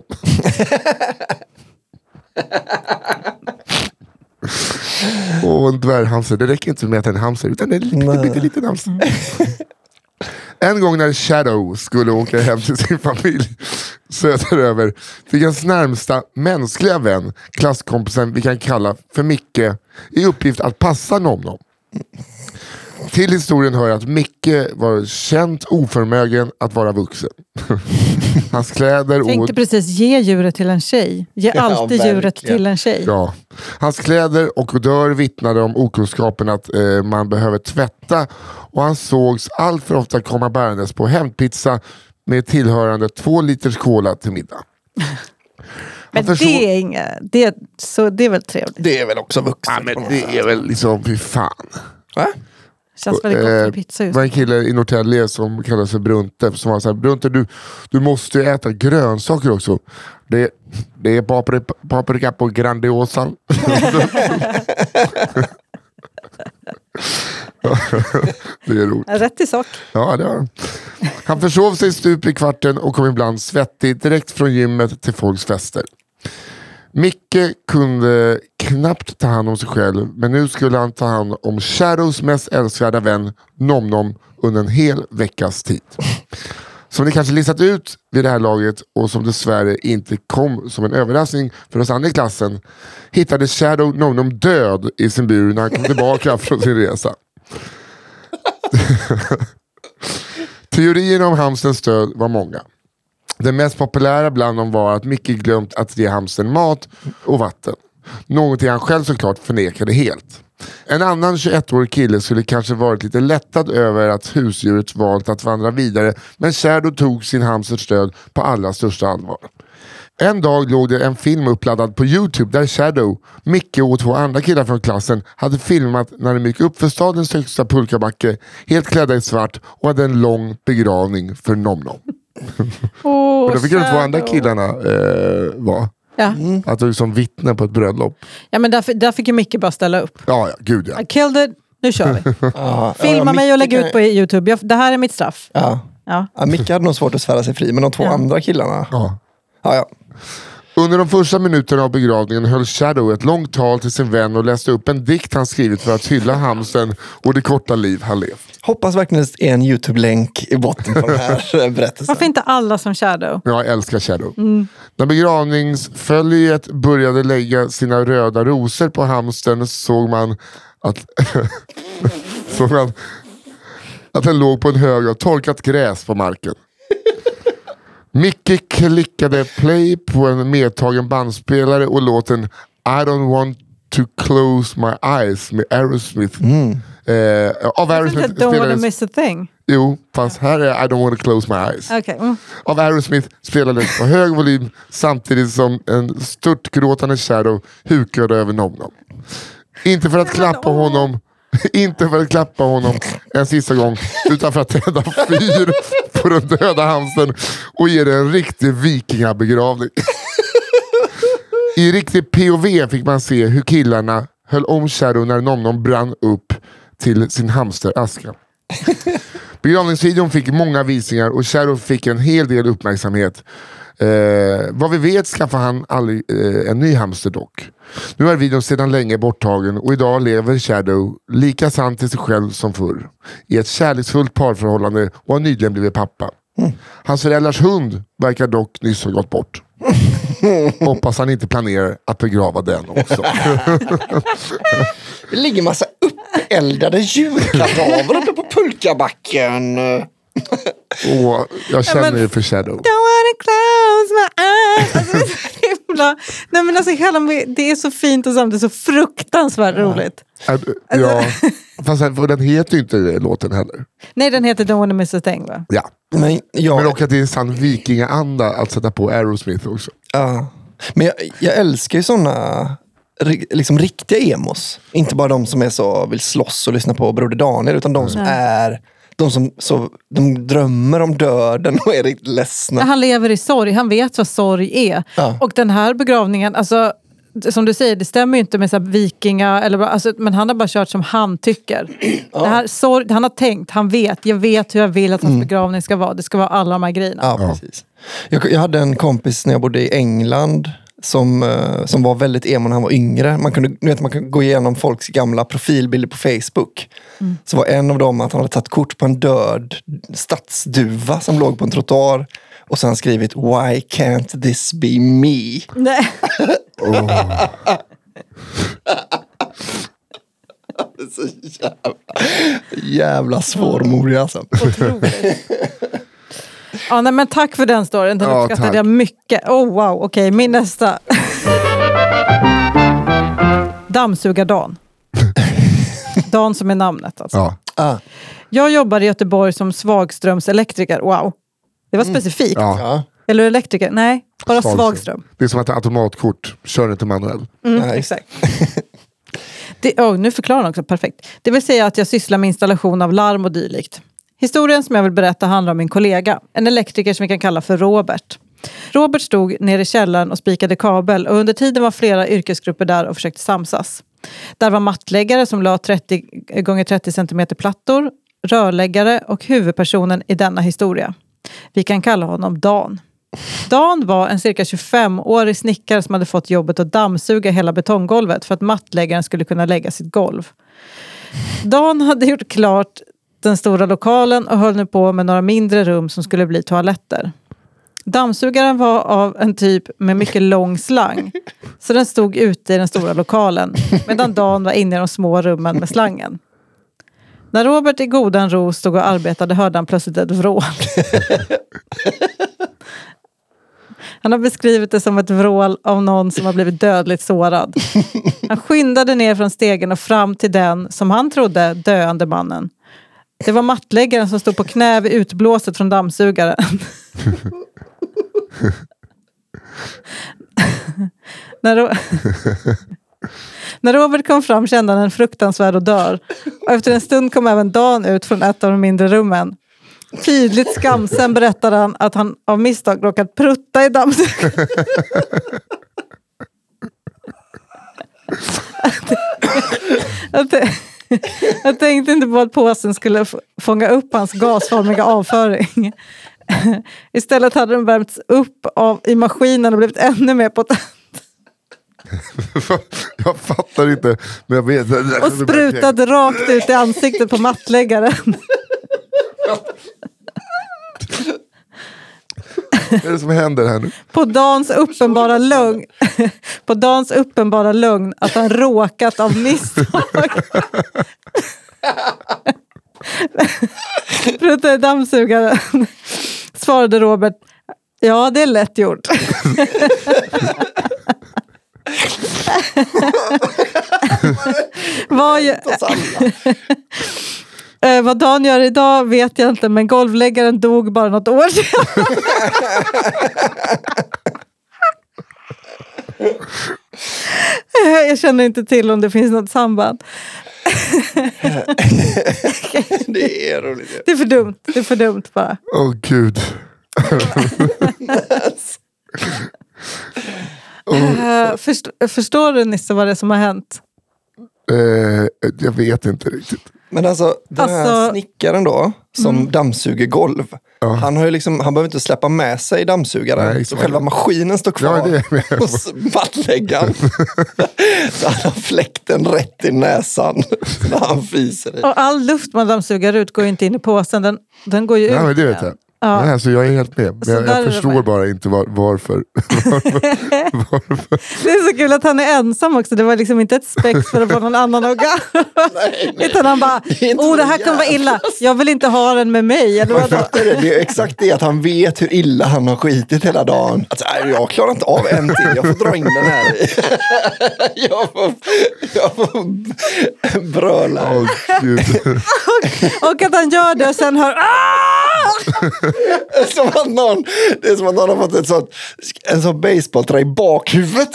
Och en dvärghamster, det räcker inte med att en hamster, utan det är en liten, liten, liten hamster. En gång när Shadow skulle åka hem till sin familj söderöver fick hans närmsta mänskliga vän, klasskompisen vi kan kalla för Micke, i uppgift att passa Nom Nom. Till historien hör att Micke var känt oförmögen att vara vuxen. Hans kläder... Jag tänkte och... precis, ge djuret till en tjej. Ge ja, alltid verkligen. djuret till en tjej. Ja. Hans kläder och odör vittnade om okunskapen att eh, man behöver tvätta, och han sågs allt för ofta komma bärandes på hämtpizza med tillhörande två liters cola till middag. Men förså... det är inga, det, så det är väl trevligt. Det är väl också vuxet. Ja, men det är väl liksom, fy fan. Va? Känns väldigt gott med pizza Det just. var en kille i Norrtälje som kallade sig Brunte, som var så här: Brunte, du, du måste ju äta grönsaker också. Det, det är paprika, paprika på Grandiosan. Det är roligt. Rätt i sak. Ja, det har han. Han försov sig stup i kvarten och kom ibland svettig direkt från gymmet till folks fester. Micke kunde knappt ta hand om sig själv, men nu skulle han ta hand om Shadows mest älskvärda vän, Nom Nom, under en hel veckas tid. Som ni kanske listat ut vid det här laget och som dessvärre inte kom som en överraskning för oss andra i klassen, hittade Shadow Nom Nom död i sin bur när han kom tillbaka från sin resa. Teorierna om hamsterns död var många. Den mest populära bland dem var att Micke glömt att ge hamstern mat och vatten. Någonting han själv såklart förnekade helt. En annan tjugoettårig kille skulle kanske varit lite lättad över att husdjuret valt att vandra vidare, men Shadow tog sin hamsters död på allra största allvar. En dag låg det en film uppladdad på YouTube där Shadow, Micke och två andra killar från klassen hade filmat när de gick upp för stadens högsta pulkabacke, helt klädda i svart, och hade en lång begravning för Nom Nom. Oh, och då fick de två andra Shadow. killarna eh, vara. Ja. Mm. Att de som vittne på ett bröllop. Ja, men där, där fick ju Micke bara ställa upp. Ja, ja, gud ja. I killed it, nu kör vi. Ja, Filma ja, mig och lägg Micke ut på YouTube. Jag, det här är mitt straff. Ja. Ja. Ja, Micke hade nog svårt att svära sig fri, men de två Ja. andra killarna... Ja. Ja, ja. Under de första minuterna av begravningen höll Shadow ett långt tal till sin vän och läste upp en dikt han skrivit för att hylla hamstern och det korta liv han levt. Hoppas verkligen det är en YouTube-länk i botten på den här berättelsen. Varför inte alla som Shadow? Jag älskar Shadow. Mm. När begravningsföljet började lägga sina röda rosor på hamstern såg man att, såg man att den låg på en hög av torkat gräs på marken. Micke klickade play på en medtagen bandspelare och låten I don't want to close my eyes med Aerosmith. Mm. Eh, av Aerosmith Don't wanna spelades, miss a thing. jo, fast här är I don't want to close my eyes. Okay. Mm. Av Aerosmith spelades på hög volym samtidigt som en störtgråtande Shadow hukade över Nom Nom. Inte för att klappa honom Inte för att klappa honom en sista gång, utan för att tända fyr på den döda hamstern och ge det en riktig vikingabegravning. I riktig P O V fick man se hur killarna höll om Shadow när Nom Nom brann upp till sin hamsteraska. Begravningsvideon fick många visningar och Shadow fick en hel del uppmärksamhet. Eh, vad vi vet skaffade han aldrig eh, en ny hamster dock. Nu är videon sedan länge borttagen och idag lever Shadow lika sant till sig själv som förr. I ett kärleksfullt parförhållande och har nyligen blivit pappa. Mm. Hans föräldrars hund verkar dock nyss ha gått bort. Hoppas han inte planerar att begrava den också. Det ligger massa uppeldade djurkadaver uppe på pulkabacken. Och jag känner men, ju för Shadow. Don't wanna close my eyes. Alltså, det är så himla... Nej, men alltså, hela, det är så fint och samtidigt så fruktansvärt roligt. Alltså, ja, fast för den heter ju inte låten heller. Nej, den heter Don't wanna miss a thing, va? Ja. Men, jag, men också att det är en sann vikingaanda att sätta på Aerosmith också. Ja. Men jag, jag älskar ju såna liksom riktiga emos. Inte bara de som är så vill slåss och lyssna på Broder Daniel, utan de som Nej. är de som så, de drömmer om döden och är riktigt ledsna. Han lever i sorg, han vet vad sorg är. Ja. Och den här begravningen, alltså som du säger, det stämmer ju inte med så här vikinga eller, alltså, men han har bara kört som han tycker. Ja. Det här, sorg, han har tänkt, han vet, jag vet hur jag vill att hans mm. begravning ska vara. Det ska vara alla de här grejerna. Ja, precis. Jag, jag hade en kompis när jag bodde i England som, som var väldigt emo när han var yngre. Man kunde, nu vet, man kan gå igenom folks gamla profilbilder på Facebook. Mm. Så var en av dem att han hade tagit kort på en död stadsduva som låg på en trottoar. Och sen skrivit Why can't this be me? Nej. Oh. Så jävla, jävla svårmodig alltså. Otroligt. Ja, nej, men tack för den storyn. Den ja, uppskattade tack. jag mycket. Oh wow, okej, okay, min nästa. Dammsugardan. Dan som är namnet alltså. Ja. Ah. Jag jobbar i Göteborg som svagströmselektriker. Wow. Det var specifikt. Mm. Ja. Eller elektriker? Nej, bara Svagström. svagström. Det är som att ett automatkort. Kör inte manuell. Mm, Nej. exakt. Det, oh, nu förklarar han också perfekt. Det vill säga att jag sysslar med installation av larm och dylikt. Historien som jag vill berätta handlar om min kollega. En elektriker som vi kan kalla för Robert. Robert stod nere i källaren och spikade kabel. Och under tiden var flera yrkesgrupper där och försökte samsas. Där var mattläggare som la trettio gånger trettio centimeter plattor, rörläggare och huvudpersonen i denna historia. Vi kan kalla honom Dan. Dan var en cirka tjugofem-årig snickare som hade fått jobbet att dammsuga hela betonggolvet för att mattläggaren skulle kunna lägga sitt golv. Dan hade gjort klart den stora lokalen och höll nu på med några mindre rum som skulle bli toaletter. Dammsugaren var av en typ med mycket lång slang, så den stod ute i den stora lokalen medan Dan var inne i de små rummen med slangen. När Robert i godan ro stod och arbetade hörde han plötsligt ett vrål. Han har beskrivit det som ett vrål av någon som har blivit dödligt sårad. Han skyndade ner från stegen och fram till den, som han trodde, döende mannen. Det var mattläggaren som stod på knä vid utblåset från dammsugaren. När, Ro- När Robert kom fram kände han en fruktansvärd odör. Och efter en stund kom även Dan ut från ett av de mindre rummen. Tydligt skamsen berättade han att han av misstag råkat prutta i dammsugaren. jag, jag tänkte inte på att påsen skulle f- fånga upp hans gasformiga avföring. Istället hade den värmts upp av, i maskinen och blivit ännu mer potent. Jag fattar inte. Men jag vet. Och sprutade rakt ut i ansiktet på mattläggaren. Vad är det som händer här nu? På Dans uppenbara lögn På Dans uppenbara lögn att han råkat av misstag prutade dammsugaren, svarade Robert: ja, det är lätt gjort. Vad gör... eh, vad Dan gör idag vet jag inte, men golvläggaren dog bara något år sedan. Jag känner inte till om det finns något samband. Det är roligt. Det är för dumt, det är för dumt bara. Åh oh, gud. Uh, först, förstår du, Nisse, vad det är som har hänt? Uh, jag vet inte riktigt. Men alltså, den här Alltså, snickaren då, som mm. dammsuger golv, ja. han, har ju liksom, han behöver inte släppa med sig dammsugaren. Nej, så själva maskinen står kvar ja, det hos mattläggaren. Så han har fläkten rätt i näsan när han fiser i. Och all luft man dammsuger ut går ju inte in i påsen, den, den går ju ja, ut. Men det vet jag. Ja. Nej, alltså jag är helt med. Men jag, jag förstår bara inte var, varför. varför, varför. Det är så kul att han är ensam också. Det var liksom inte ett spex för att få någon annan att garva. Nej, nej. Utan han bara, det oh det här kommer vara illa. Jag vill inte ha den med mig. Eller vad det, det är exakt det, att han vet hur illa han har skitit hela dagen. Alltså, jag klarar inte av en till. Jag får dra in den här. jag, får, jag får bröla. Oh, och, och att han gör det och sen hör som att någon, det är som att någon har fått ett sånt, en sån baseballträ i bakhuvudet.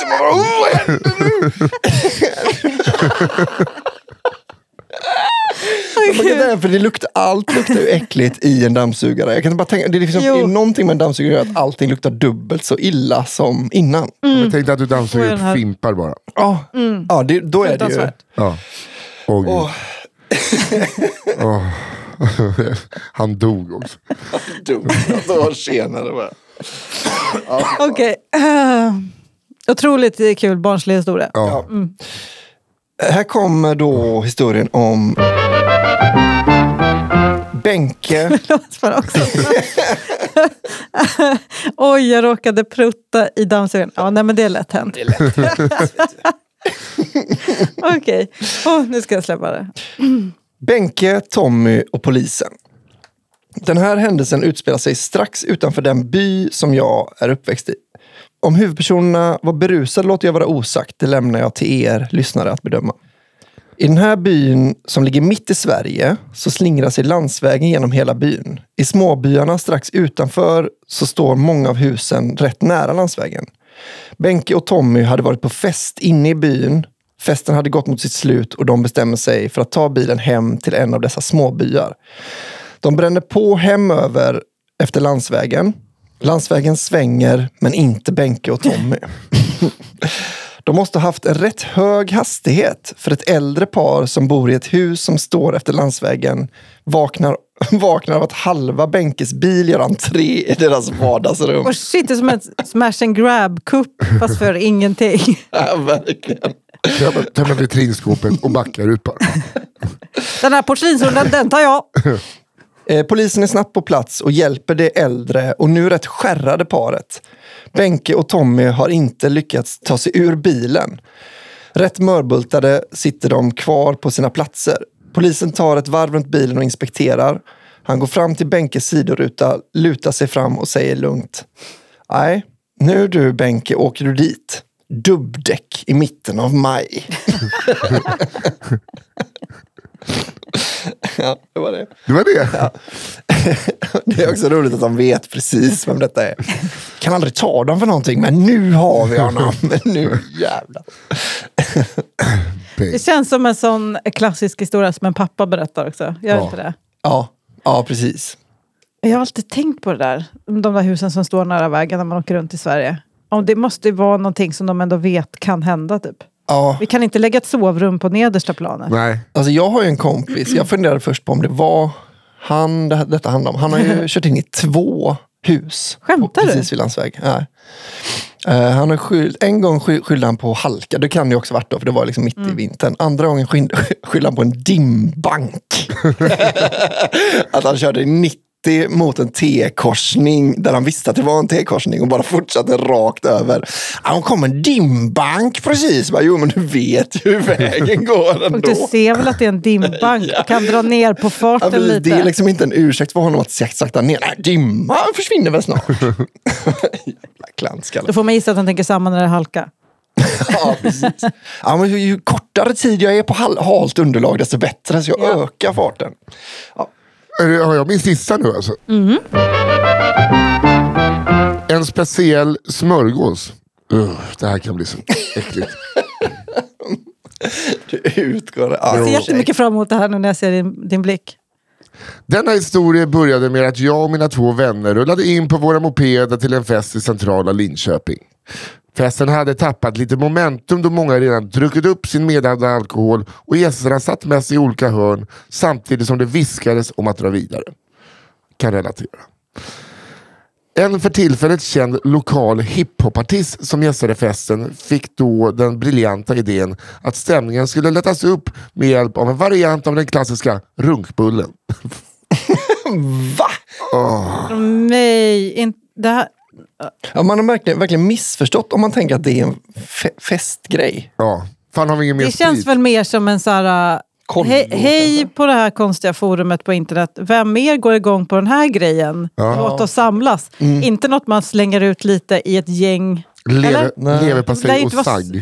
Okay. För det luktar, allt luktar ju äckligt i en dammsugare. Jag kan bara tänka, det är, liksom, det är någonting med en dammsugare att allting luktar dubbelt så illa som innan. Mm. Jag tänkte att du dammsuger upp fimpar bara. Ja, mm. ja det, då är det ju. Ja. Åh, oh, oh. Han dog också. Han dog några år senare bara. Ja. Okej. Okay. Uh, otroligt kul barnslig historia. Ja. Mm. Här kommer då historien om Benke. också. Oj, jag råkade prutta i dammsugaren. Ja, nej men det är lätt hänt. Det är lätt hänt. Okej. Okay. Oh, nu ska jag släppa det. Benke, Tommy och polisen. Den här händelsen utspelar sig strax utanför den by som jag är uppväxt i. Om huvudpersonerna var berusade låter jag vara osagt. Det lämnar jag till er lyssnare att bedöma. I den här byn som ligger mitt i Sverige så slingrar sig landsvägen genom hela byn. I småbyarna strax utanför så står många av husen rätt nära landsvägen. Benke och Tommy hade varit på fest inne i byn. Festen hade gått mot sitt slut och de bestämmer sig för att ta bilen hem till en av dessa småbyar. De bränner på hem över efter landsvägen. Landsvägen svänger men inte Benke och Tommy. De måste ha haft en rätt hög hastighet för ett äldre par som bor i ett hus som står efter landsvägen vaknar, vaknar av att halva Benkes bil gör entré i deras vardagsrum. Och shit, det är som en smash and grab-kupp fast för ingenting. Ja, verkligen. Tömmer vitrinskåpet och backar ut bara. Den här porslinsrundan, den tar jag. Eh, polisen är snabbt på plats och hjälper det äldre och nu rätt skärrade paret. Benke och Tommy har inte lyckats ta sig ur bilen. Rätt mörbultade sitter de kvar på sina platser. Polisen tar ett varv runt bilen och inspekterar. Han går fram till Benkes sidoruta, lutar sig fram och säger lugnt: nej, nu du Benke åker du dit. Dubbdäck i mitten av maj. Ja, det var det. Det var det? Ja. Det är också roligt att de vet precis vem detta är. Kan aldrig ta dem för någonting, men nu har vi honom. Men nu jävlar. Det känns som en sån klassisk historia som en pappa berättar också. Gör Ja. inte det? Ja, ja, precis. Jag har alltid tänkt på det där. De där husen som står nära vägen när man åker runt i Sverige. Om det måste ju vara någonting som de ändå vet kan hända typ. Ja. Vi kan inte lägga ett sovrum på nedersta planet. Nej. Alltså jag har ju en kompis. Jag funderade först på om det var han det, detta handlar om. Han har ju kört in i två hus. Skämtar du? Precis vid landsväg. Ja. Uh, han har skyld, en gång sky, skyllde han på halka. Det kan det också varit då, för det var liksom mitt mm. i vintern. Andra gången skyld, skyllde han på en dimbank. Att han körde nittio mot en T-korsning där han visste att det var en T-korsning och bara fortsatte rakt över. Han kom en dimbank precis. Bara, jo, men du vet ju hur vägen går ändå. Och du ser väl att det är en dimbank. Ja. Du kan dra ner på farten Ja, lite. Det är liksom inte en ursäkt för honom att sakta ner. Nej, dimma försvinner väl snart. Jävla klantskalle. Då får man gissa att han tänker samma när det är halka. Ja, precis. Ja, men ju, ju kortare tid jag är på hal- halt underlag desto bättre. Så jag Ja. ökar farten. Ja. Har jag min sista nu alltså? Mm. En speciell smörgås. Uh, det här kan bli så äckligt. Du utgår. Ja, Jag ser jättemycket fram emot det här nu när jag ser din, din blick. Denna historia började med att jag och mina två vänner rullade in på våra mopeder till en fest i centrala Linköping. Festen hade tappat lite momentum då många redan druckit upp sin medhavda alkohol och gästerna satt med sig i olika hörn samtidigt som det viskades om att dra vidare. Kan relatera. En för tillfället känd lokal hiphopartist som gästade festen fick då den briljanta idén att stämningen skulle lättas upp med hjälp av en variant av den klassiska runkbullen. Va? Oh. Nej, inte det här. Ja, man har verkligen, verkligen missförstått om man tänker att det är en fe- festgrej. Ja, fan har vi ingen mer Det känns sprit? väl mer som en så här... Hej, hej på det här konstiga forumet på internet. Vem mer går igång på den här grejen? Ja. Låt oss samlas. Mm. Inte något man slänger ut lite i ett gäng. Leve, Eller? leverpastej Det är och inte vad- sagg.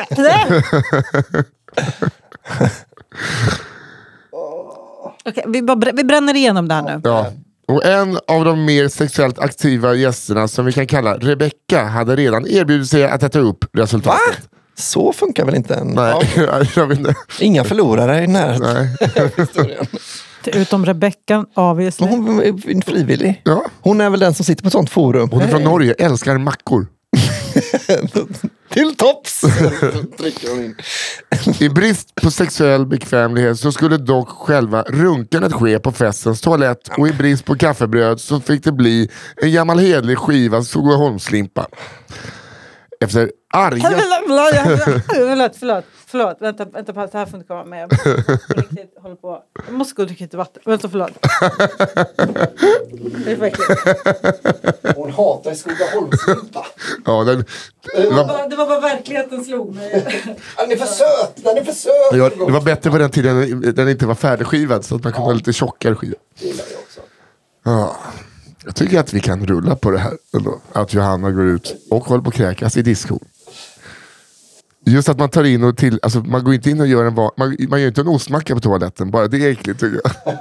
Okej, vi, bara, brä- vi bränner igenom det här nu. Ja. Och en av de mer sexuellt aktiva gästerna som vi kan kalla Rebecca hade redan erbjudit sig att äta upp resultatet. Va? Så funkar väl inte en... Nej, Ja. jag vet inte. Inga förlorare i närheten. Nej. Utom Rebecca, obviously. Men hon är frivillig. Ja. Hon är väl den som sitter på ett sånt forum. Hon är från Norge, älskar mackor. Till tops! Trycker hon in. I brist på sexuell bekvämlighet så skulle dock själva runkandet ske på festens toalett och i brist på kaffebröd så fick det bli en gammal hedlig skiva Sågåholmslimpa. Efter arga... Förlåt, förlåt, förlåt. Vänta, vänta på att det här får inte komma med. Jag, riktigt, håller på. Jag måste gå och dricka lite vatten. Vänta, förlåt. Det är verkligen. Hon hatar Skogaholmslimpa. Ja, den, Det var, bara, det var bara verkligheten slog mig. Den är för söt! Den är för söt! ja, det var bättre på den tiden den inte var färdigskivad så att man kunde ha lite tjockare skiva. Det gillar jag också. Ja. Jag tycker att vi kan rulla på det här ändå. Att Johanna går ut och håller på att kräkas i disco. Just att man tar in och till, alltså man går inte in och gör en va- man, man gör inte en ostmacka på toaletten, bara det är äckligt tycker jag.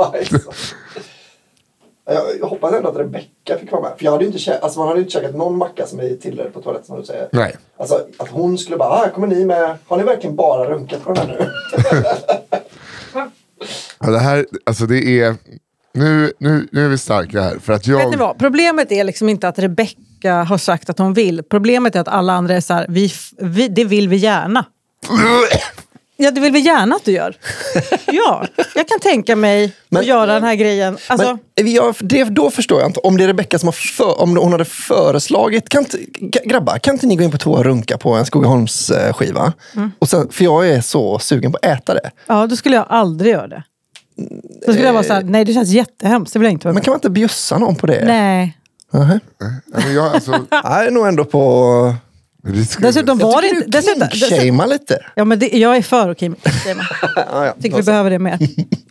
jag, jag hoppas ändå att Rebecca fick vara med. För jag hade ju inte kä- alltså man hade inte käkat någon macka som är tillräckligt på toaletten som du säger. Nej. Alltså att hon skulle bara, ah, kommer ni med? Har ni verkligen bara runkat på den här nu? Ja, det här, alltså det är Nu, nu, nu är vi starka här. För att jag... Vet ni vad? Problemet är liksom inte att Rebecca har sagt att hon vill. Problemet är att alla andra är så här, vi, vi, det vill vi gärna. Ja, det vill vi gärna att du gör. Ja, jag kan tänka mig men, att göra den här grejen. Alltså... Men, jag, det, då förstår jag inte. Om det är Rebecca som har för, om hon hade föreslagit... Kan inte, grabbar, kan inte ni gå in på toa och runka på en Skogaholms eh, skiva? Mm. Och sen, för jag är så sugen på att äta det. Ja, då skulle jag aldrig göra det. Då skulle jag vara så här, nej det känns jättehemskt. Det vill jag inte vara med. Men kan man inte bjussa någon på det? Nej. Uh-huh. Nej, jag, alltså... jag är nog ändå på... Dessutom var det inte... Dessutom, dessutom, lite. Ja, men det, jag är för att kinkshamea. ja, ja. Tycker vi behöver det mer.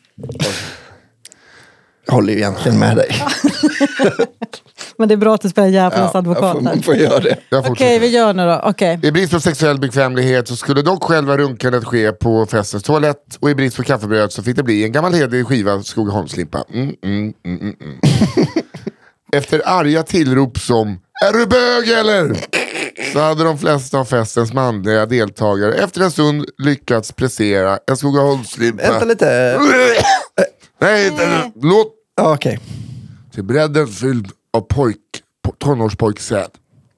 Jag håller ju egentligen med dig. Men det är bra att du spelar djävulens ja, advokat. Man får göra det. Okej, okay, vi gör nu då. Okay. I brist på sexuell bekvämlighet så skulle dock själva runkandet ske på festens toalett. Och i brist på kaffebröd så fick det bli en gammal hedig skiva Skogaholmslimpa. Mm, mm, mm, mm. Efter arga tillrop som är du bög eller? Så hade de flesta av festens manliga deltagare efter en stund lyckats prestera en Skogaholmslimpa. Vänta lite. Nej, inte, låt. Okej. Okay. Till bredden fylld av pojk, tonårspojksäd.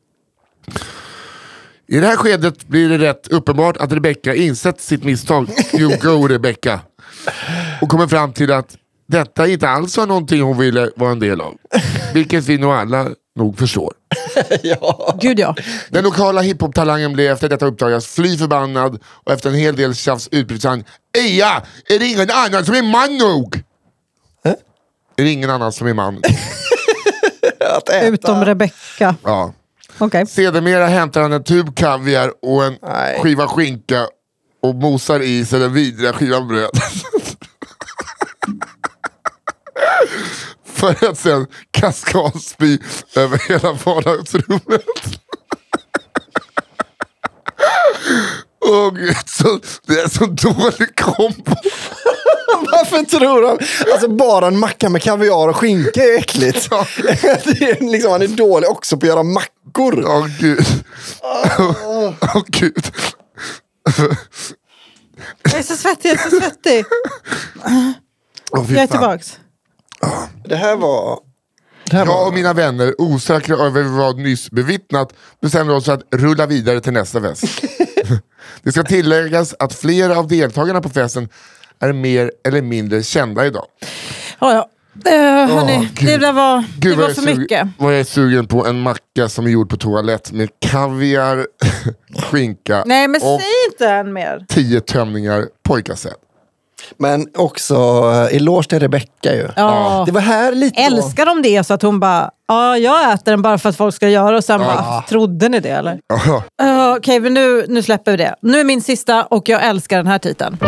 I det här skedet blir det rätt uppenbart att Rebecca insett sitt misstag. You go Rebecca. Och kommer fram till att detta inte alls var någonting hon ville vara en del av. Vilket vi nog alla nog förstår. ja. Gud ja. Den lokala hiphop-talangen blev efter detta uppdagas fly förbannad och efter en hel del tjafs utbryter han: Eja, är det ingen annan som är man nog? Äh? Är det ingen annan som är man? Utom Rebecca. Ja. Okay. Sedermera hämtar han en tub kaviar och en Nej. skiva skinka och mosar i sig den vidriga skivan bröd. För att sen kaskadspy över hela vardagsrummet. Åh gud, så, det är så dålig kombo. Varför tror han? Alltså bara en macka med kaviar och skinka är äckligt. Ja. Det är liksom, han är dålig också på att göra mackor. Åh oh, gud. Åh oh. oh, gud. Jag är så svettig, jag är så svettig. Oh, jag är tillbaks. Oh. Det här var... Det här jag var... och mina vänner, osäkra över vad nyss bevittnat, bestämde oss att rulla vidare till nästa fest. Det ska tilläggas att flera av deltagarna på festen är mer eller mindre kända idag. Ja, ja. Uh, hörni, oh, det där var, Gud, det var för sugen, mycket. Vad jag är sugen på en macka som är gjord på toalett med kaviar, skinka. Nej, men och säg inte än mer. tio tömningar pojkasäd. Men också uh, eloge till Rebecca ju. Ja. Det var här lite. Älskar de det så att hon bara, ja jag äter den bara för att folk ska göra och sen ja. bara, trodde ni det eller? Ja. Uh, Okej, okay, men nu, nu släpper vi det. Nu är min sista och jag älskar den här titeln.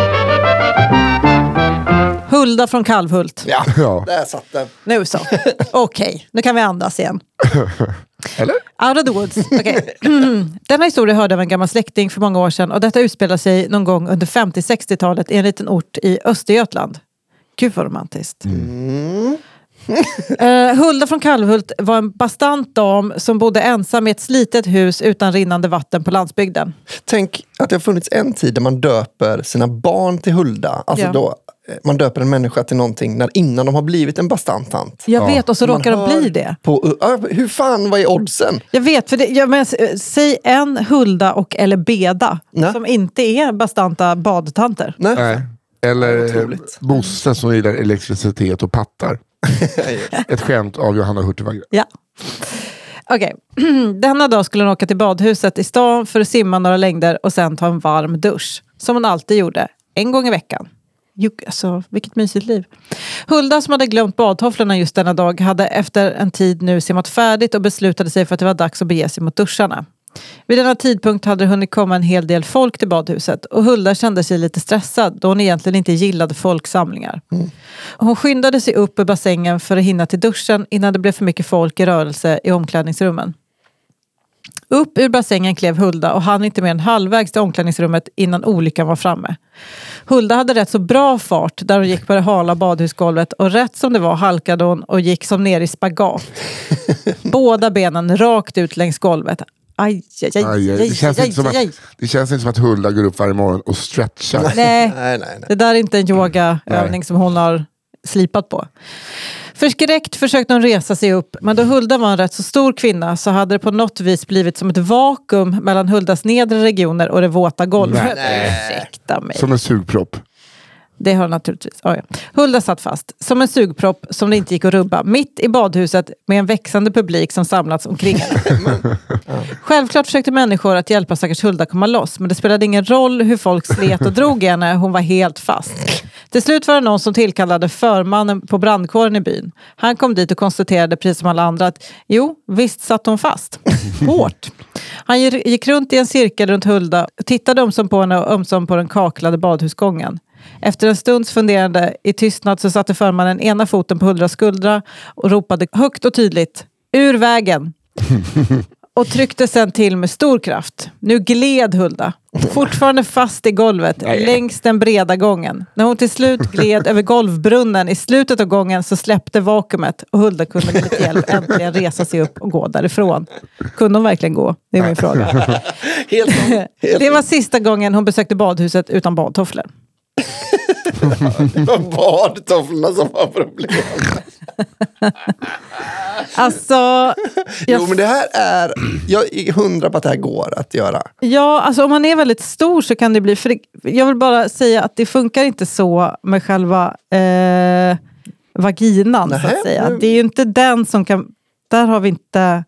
Hulda från Kalvhult. Ja, ja. Där satt den. Nu så. Okej, okay, nu kan vi andas igen. Eller? Out of the woods. Okay. Denna historia hörde av en gammal släkting för många år sedan och detta utspelar sig någon gång under femtio-sextiotalet i en liten ort i Östergötland. Gud vad romantiskt. Mm. uh, Hulda från Kalvhult var en bastant dam som bodde ensam i ett slitet hus utan rinnande vatten på landsbygden. Tänk att det har funnits en tid där man döper sina barn till Hulda. Alltså ja. då man döper en människa till någonting när innan de har blivit en bastant. Jag vet, ja. och så man råkar de bli det. På, uh, hur fan, vad är oddsen? Jag vet, för det, jag men, säg en Hulda och eller Beda Nej. som inte är bastanta badtanter. Nej. Nej. Eller Bosse som gillar elektricitet och pattar. Ett skämt av Johanna Hurtigvagre. Ja. Okej. Okay. Denna dag skulle hon åka till badhuset i stan för att simma några längder och sen ta en varm dusch. Som hon alltid gjorde. En gång i veckan. Jo, alltså, vilket mysigt liv. Hulda som hade glömt badtofflorna just denna dag hade efter en tid nu simmat färdigt och beslutade sig för att det var dags att bege sig mot duscharna. Vid denna tidpunkt hade det hunnit komma en hel del folk till badhuset och Hulda kände sig lite stressad då hon egentligen inte gillade folksamlingar. Mm. Hon skyndade sig upp ur bassängen för att hinna till duschen innan det blev för mycket folk i rörelse i omklädningsrummen. Upp ur bassängen klev Hulda och hann inte mer än halvvägs till omklädningsrummet innan olyckan var framme. Hulda hade rätt så bra fart där hon gick på det hala badhusgolvet och rätt som det var halkade hon och gick som ner i spagat. Båda benen rakt ut längs golvet. Aj, aj, aj, aj, det, känns aj, inte som att, det känns inte som att Hulda går upp varje morgon och stretchar. Nej, nej, nej, nej. Det där är inte en yogaövning som hon har slipat på. Förskräckt försökte hon resa sig upp, men då Hulda var en rätt så stor kvinna så hade det på något vis blivit som ett vakuum mellan Huldas nedre regioner och det våta golvet. Ursäkta mig. Som en sugpropp. Det har naturligtvis. Oh ja. Hulda satt fast som en sugpropp som det inte gick att rubba mitt i badhuset med en växande publik som samlats omkring henne. Självklart försökte människor att hjälpa stackars Hulda komma loss, men det spelade ingen roll hur folk slet och drog henne, hon var helt fast. Till slut var det någon som tillkallade förmannen på brandkåren i byn. Han kom dit och konstaterade precis som alla andra att jo, visst satt hon fast. Hårt. Han gick runt i en cirkel runt Hulda och tittade ömsom på henne och ömsom på den kaklade badhusgången. Efter en stunds funderande i tystnad så satte förmannen ena foten på Huldas skuldra och ropade högt och tydligt ur vägen. Och tryckte sen till med stor kraft. Nu gled Hulda. Fortfarande fast i golvet längs den breda gången. När hon till slut gled över golvbrunnen i slutet av gången så släppte vakuumet och Hulda kunde med lite hjälp äntligen resa sig upp och gå därifrån. Kunde hon verkligen gå? Det är min fråga. Helt, helt. Det var sista gången hon besökte badhuset utan badtofflor. Det var badtofflorna som var problemet. Alltså... Jo, men det här är... Jag är hundra på att det här går att göra. Ja, alltså om man är väldigt stor så kan det bli... För det, jag vill bara säga att det funkar inte så med själva eh, vaginan, Nähe, så att säga. men... Det är ju inte den som kan... Där har vi inte...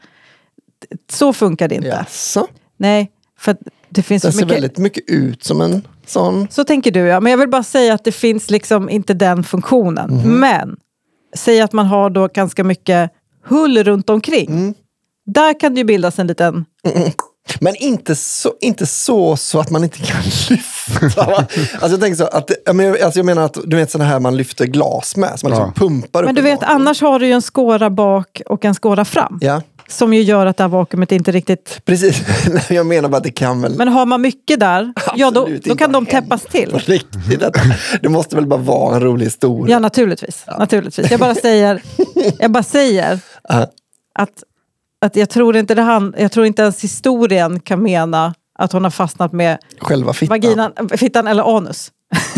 Så funkar det inte. Jaså? Nej, för det finns det så ser mycket... väldigt mycket ut som en sån... Så tänker du, ja. Men jag vill bara säga att det finns liksom inte den funktionen. Mm. Men, säg att man har då ganska mycket hull runt omkring. Mm. Där kan det ju bildas en liten... Mm. Men inte så, inte så så att man inte kan lyfta. Va? Alltså jag tänker så att alltså jag menar att du vet sådana här man lyfter glas med som man liksom ja. pumpar upp. Men du vet, annars har du ju en skåra bak och en skåra fram. Ja. Som ju gör att det här vakuumet inte riktigt... Precis, jag menar bara att det kan väl... Men har man mycket där, ja då, då kan de täppas till. Riktigt, det måste väl bara vara en rolig historia. Ja, naturligtvis. Ja. naturligtvis. Jag bara säger, jag bara säger uh-huh. att, att jag, tror inte det han, jag tror inte ens historien kan mena att hon har fastnat med själva fittan, vaginan, fittan eller anus.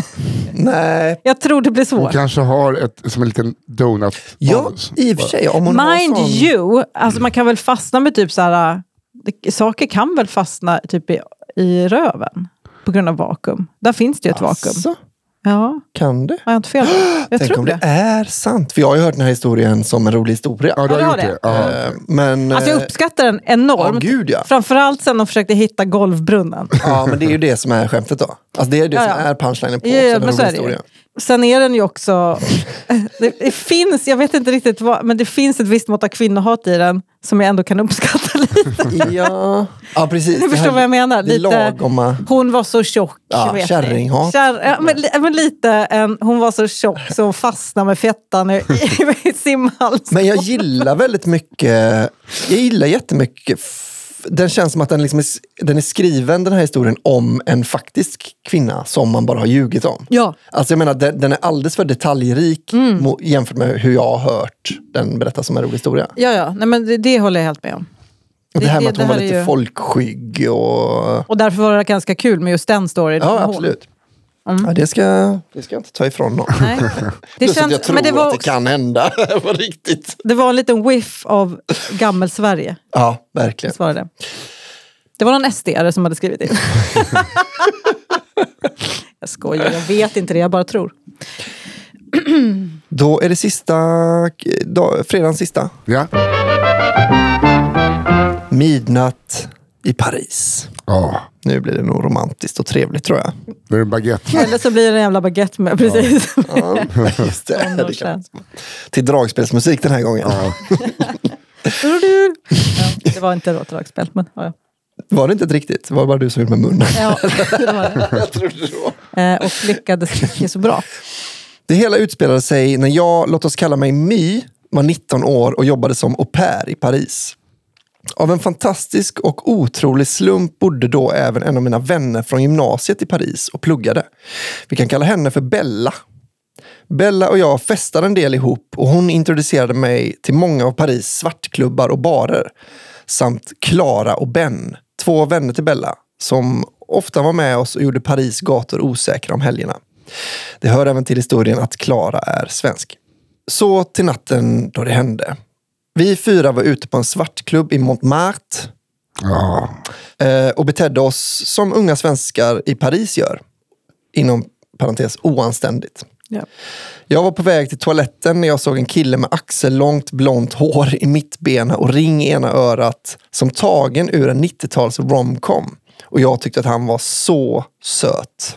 Nej. Jag tror det blir svårt. Hon kanske har ett, som en liten donut. Ja, i och för sig. Om hon Mind har sån... you, alltså man kan väl fastna med typ så här... Saker kan väl fastna typ i, i röven på grund av vakuum. Där finns det ju ett Asså? vakuum. Ja. Kan det? Har jag inte fel? Jag Tänk tror om det. det är sant. För jag har ju hört den här historien som en rolig historia. Ja, du har Ja, gjort det det. har det. Uh, men, alltså jag uppskattar den enormt. Oh, gud, ja. Framförallt sen de försökte hitta golvbrunnen. Ja, men det är ju det som är skämtet då. Alltså det är det ja, som ja. är punchlinen på Ja, ja, en men så rolig är det historia. ju. Sen är den ju också... det, det finns, jag vet inte riktigt vad, men det finns ett visst mått av kvinnohat i den som jag ändå kan uppskatta lite. Ja, ja precis. Du förstår vad jag menar. Lite, lagomma... Hon var så tjock. Ja, kärringhat. Kär, ja, men, men lite en, hon var så tjock så hon fastnade med fettan i, i, i simhals. Men jag gillar väldigt mycket, jag gillar jättemycket, den känns som att den, liksom är, den är skriven, den här historien, om en faktisk kvinna som man bara har ljugit om. Ja. Alltså jag menar, den, den är alldeles för detaljrik mm. mo, jämfört med hur jag har hört den berättas som en rolig historia. Ja, ja. Nej, men det, det håller jag helt med om. Och det, det här med att hon var lite ju... folkskygg och... Och därför var det ganska kul med just den storyn. Ja, absolut. Mm. Ja, det, ska, det ska jag inte ta ifrån någon. Nej. Det Plus känns, att jag tror men det var att det kan hända på riktigt. Det var en liten whiff av gammel-Sverige. Ja, verkligen. Det var det. Det var någon S D-are som hade skrivit det. Jag skojar, jag vet inte det, jag bara tror. Då är det sista, dag, fredagens sista. Ja. Midnatt i Paris. Ja. Nu blir det nog romantiskt och trevligt, tror jag. Det är en baguette. Eller så blir det en jävla baguette med, precis. Ja, just det. Det kan. Till dragspelsmusik den här gången. Ja. Ja, det var inte rått dragspel, men ja, ja. Var det inte ett riktigt? Det var bara du som gjorde med munnen. Ja, det var det. Jag trodde det var. Eh, och lyckades inte så bra. Det hela utspelade sig när jag, låt oss kalla mig My, var nitton år och jobbade som au pair i Paris. Av en fantastisk och otrolig slump bodde då även en av mina vänner från gymnasiet i Paris och pluggade. Vi kan kalla henne för Bella. Bella och jag festade en del ihop och hon introducerade mig till många av Paris svartklubbar och barer. Samt Clara och Ben, två vänner till Bella, som ofta var med oss och gjorde Paris gator osäkra om helgerna. Det hör även till historien att Klara är svensk. Så till natten då det hände. Vi fyra var ute på en svartklubb i Montmartre. Ja. Och betedde oss som unga svenskar i Paris gör. Inom parentes oanständigt. Ja. Jag var på väg till toaletten när jag såg en kille med axellångt blont hår i mittbena och ring i ena örat som tagen ur en nittio-tals romcom. Och jag tyckte att han var så söt.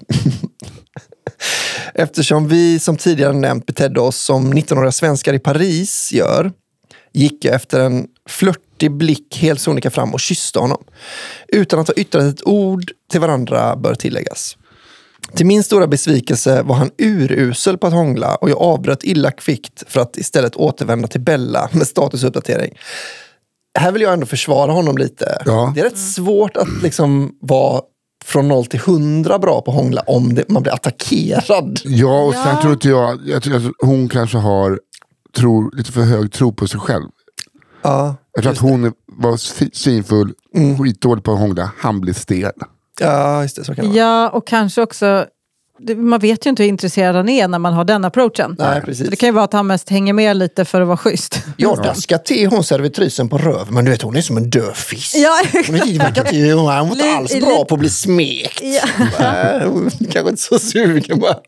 Eftersom vi som tidigare nämnt betedde oss som nittonåriga svenskar i Paris gör, gick jag efter en flörtig blick helt sonika fram och kysste honom. Utan att ha yttrat ett ord till varandra bör tilläggas. Till min stora besvikelse var han urusel på att hångla och jag avbröt illa kvickt för att istället återvända till Bella med statusuppdatering. Här vill jag ändå försvara honom lite. Ja. Det är rätt svårt att liksom vara från noll till hundra bra på att hångla om det, man blir attackerad. Ja, och sen Ja. tror inte jag, jag tror att hon kanske har tror, lite för hög tro på sig själv. Ja, Jag tror att hon var svinfull, mm. skitdålig på att hångla, han blir stel. ja, just det, så kan det vara. Ja, och kanske också... det- Man vet ju inte hur intresserad han är när man har den approachen. Nej, precis. Det kan ju vara att han mest hänger med lite för att vara schysst. Jag daskar till hon servitrisen på röv, men du vet hon är som en död fisk. Ja, Hon är verkar inte, hon är inte alls Li- bra li- på att bli smekt. Ja. Nej, hon är kanske inte så sugen bara.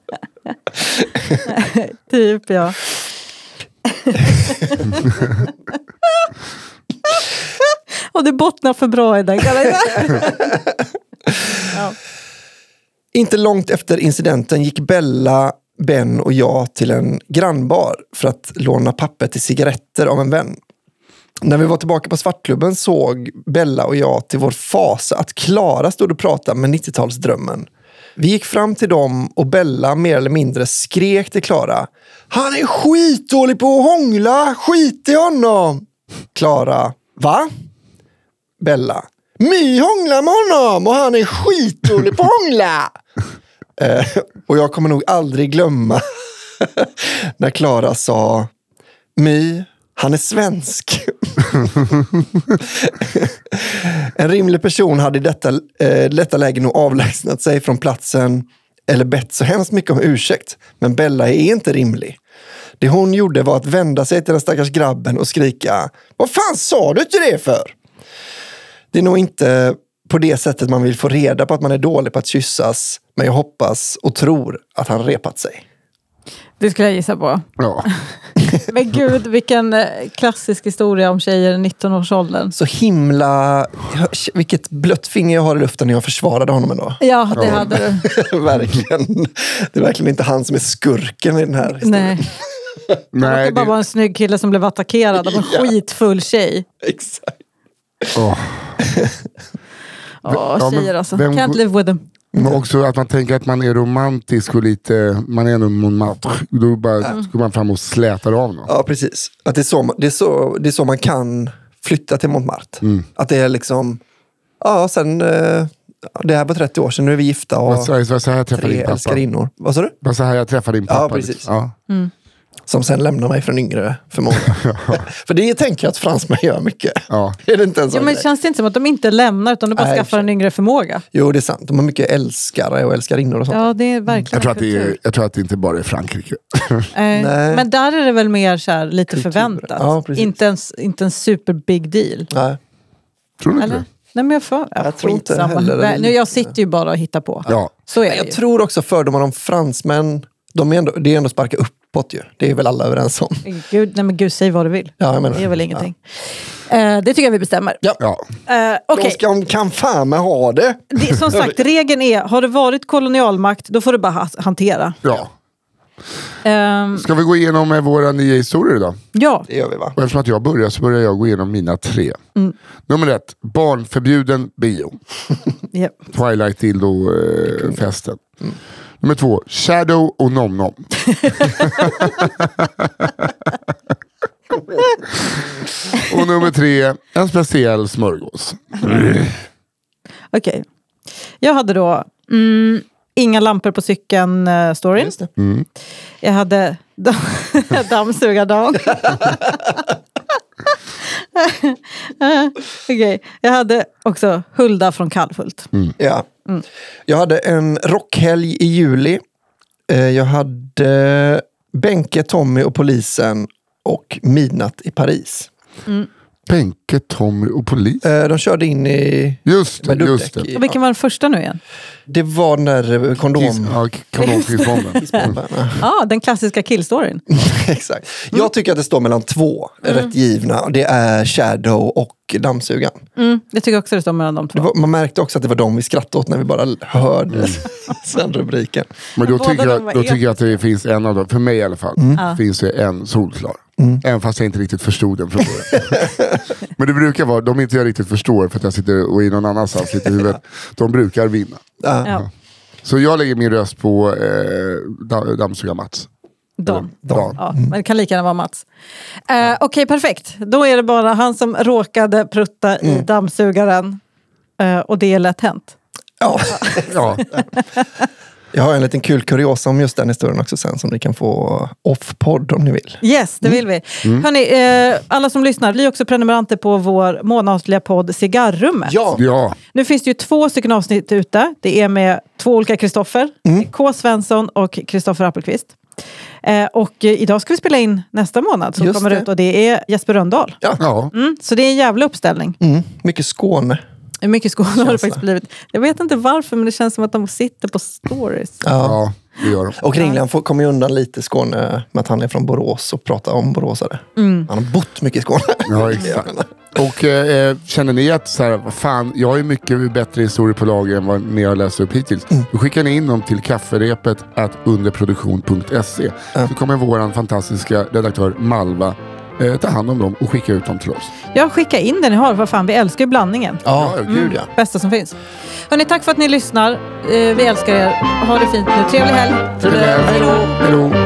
typ ja. Och det bottnar för bra i den. Ja. Inte långt efter incidenten gick Bella, Ben och jag till en grannbar för att låna papper till cigaretter av en vän. När vi var tillbaka på svartklubben såg Bella och jag till vår fasa att Klara stod och pratade med nittio-talsdrömmen. Vi gick fram till dem och Bella mer eller mindre skrek till Klara: han är skitdålig på att hångla, skit i honom! Klara: va? Bella: My hånglar med honom och han är skitdålig på att hångla! eh, och jag kommer nog aldrig glömma när Klara sa: My, han är svensk. En rimlig person hade i detta, eh, detta läge nog avlägsnat sig från platsen eller bett så hemskt mycket om ursäkt. Men Bella är inte rimlig. Det hon gjorde var att vända sig till den stackars grabben och skrika: vad fan sa du inte det för? Det är nog inte på det sättet man vill få reda på att man är dålig på att kyssas, men jag hoppas och tror att han repat sig. Det skulle jag gissa på. Ja. Men gud, vilken eh, klassisk historia om tjejer i nitton-årsåldern. Så himla... Vilket blött finger jag har i luften när jag försvarade honom ändå. Ja, det hade du. Verkligen. Det är verkligen inte han som är skurken i den här historien. Nej. Nej, Det bara det, var en snygg kille som blev attackerad av en Ja. skitfull tjej. Exakt. åh. Åh, Ja, men tjejer alltså. vem- Can't live with them. Men också att man tänker att man är romantisk och lite, man är nog Montmartre. Då bara går man fram och slätar av någon. Ja, precis. Att det, är så, det, är så, det är så man kan flytta till Montmartre. Mm. Att det är liksom... Ja, sen... eh, Det här var trettio år sedan, nu är vi gifta och Vad så, så här jag träffade tre din pappa. älskarinnor. Vad sa du? Vad så här jag träffade din Ja, pappa. precis. liksom. Ja. Som sen lämnar mig för en yngre förmåga. För det tänker jag att fransmän gör mycket. Ja. Är det inte en sån Jo, men grej? känns det inte som att de inte lämnar utan de bara Nej, skaffar en yngre förmåga? Jo, det är sant. De har mycket älskare och älskarinnor och sånt. Ja, det är verkligen Jag, tror att det en är, kultur. jag tror att det inte bara är Frankrike. Eh, Nej. Men där är det väl mer så här, lite Kultur. förväntat. Ja, precis. inte, en, inte en super big deal. Nej. Tror du inte Eller? det? Nej, men jag, för, ja, Jag tror inte skitsamma. heller det. Nej, nu, jag sitter ju bara och hittar på. Ja. Så är det Jag ju. tror också fördomar om fransmän, de är ändå, det är ändå sparka uppåt ju. Det är väl alla överens om. Gud, nej men gud, säg vad du vill. Ja, jag menar Det är väl ingenting. Eh, det tycker jag vi bestämmer. Ja. Ja. Eh, Okej, De ska, kan fan med ha det. det, som sagt, regeln är, har det varit kolonialmakt, då får du bara ha, hantera. ja. Ehm, Ska vi gå igenom eh, våra nya historier idag? ja, Det gör vi, va? Och eftersom att jag börjar så börjar jag gå igenom mina tre. Mm. Nummer ett, barnförbjuden bio. ja. Twilight Dildo-festen. Mm. Nummer två, Shadow och Nom Nom. Och nummer tre, en speciell smörgås. Okej. Jag hade då mm, inga lampor på cykeln-storyn. Just det. Mm. Jag hade dammsugardag. Okej. Jag hade också Hulda från Kallhult. Ja. Jag hade en rockhelg i juli. Eh, jag hade Benke, Tommy och polisen och Midnatt i Paris. Mm. Benke, Tommy och polis. Eh, de körde in i... Just det, just det. Och vilken var den första nu igen? Det var när kondom... Kiss, ja, kondomkissbomben. Ja, den klassiska killstoryn. Exakt. Jag tycker att det står mellan två mm. rätt givna. Det är Shadow och Dammsugaren. Mm, jag tycker också det står mellan de två. Var, man märkte också att det var de vi skrattade åt när vi bara hörde mm. sen rubriken. Men då tycker, jag, då tycker jag att det finns en av dem, för mig i alla fall, mm. finns det en solklar. Mm. Även fast jag inte riktigt förstod den från början. Men det brukar vara, de inte jag riktigt förstår för att jag sitter och i någon annanstans lite i huvudet. De brukar vinna. Ja. Ja. Så jag lägger min röst på eh, Dammsugar Mats. Dan. Dan. Ja, men det kan lika gärna vara Mats. Eh, Okej, okay, perfekt. Då är det bara han som råkade prutta mm. i dammsugaren. Eh, och det är lätt hänt. Ja. ja. Jag har en liten kul kuriosa om just den historien också sen som ni kan få off-podd om ni vill. Yes, det vill vi. Mm. Hörrni, eh, alla som lyssnar, bli också prenumeranter på vår månatliga podd Cigarrummet. Ja. ja. Nu finns det ju två stycken avsnitt ute. Det är med två olika Kristoffer. Mm. K. Svensson och Kristoffer Appelqvist. Eh, och eh, idag ska vi spela in nästa månad som just kommer det. ut och det är Jesper Rönndahl. Ja. Ja. Mm, så det är en jävla uppställning. Mm. Mycket Skåne. Mycket Skåne har det faktiskt blivit. Jag vet inte varför, men det känns som att de sitter på stories. Ja, ja det gör de. Och Ringland får komma undan lite Skåne med att han är från Borås och pratar om boråsare. Mm. Han har bott mycket i Skåne. Ja, exakt. Och eh, känner ni att så här, vad fan, jag är mycket bättre historier på lager än vad ni har läst upp hittills. Mm. Då skickar ni in dem till kafferepet at underproduktion punkt se. Mm. Så kommer våran fantastiska redaktör Malva eh, ta hand om dem och skicka ut dem till oss. Jag skickar in den ni har, vad fan, vi älskar ju blandningen. Ja, mm. gud ja. Bästa som finns. Hörrni, tack för att ni lyssnar. Eh, vi älskar er. Ha det fint nu. Trevlig helg. Trevlig helg. Hej då. Hej då.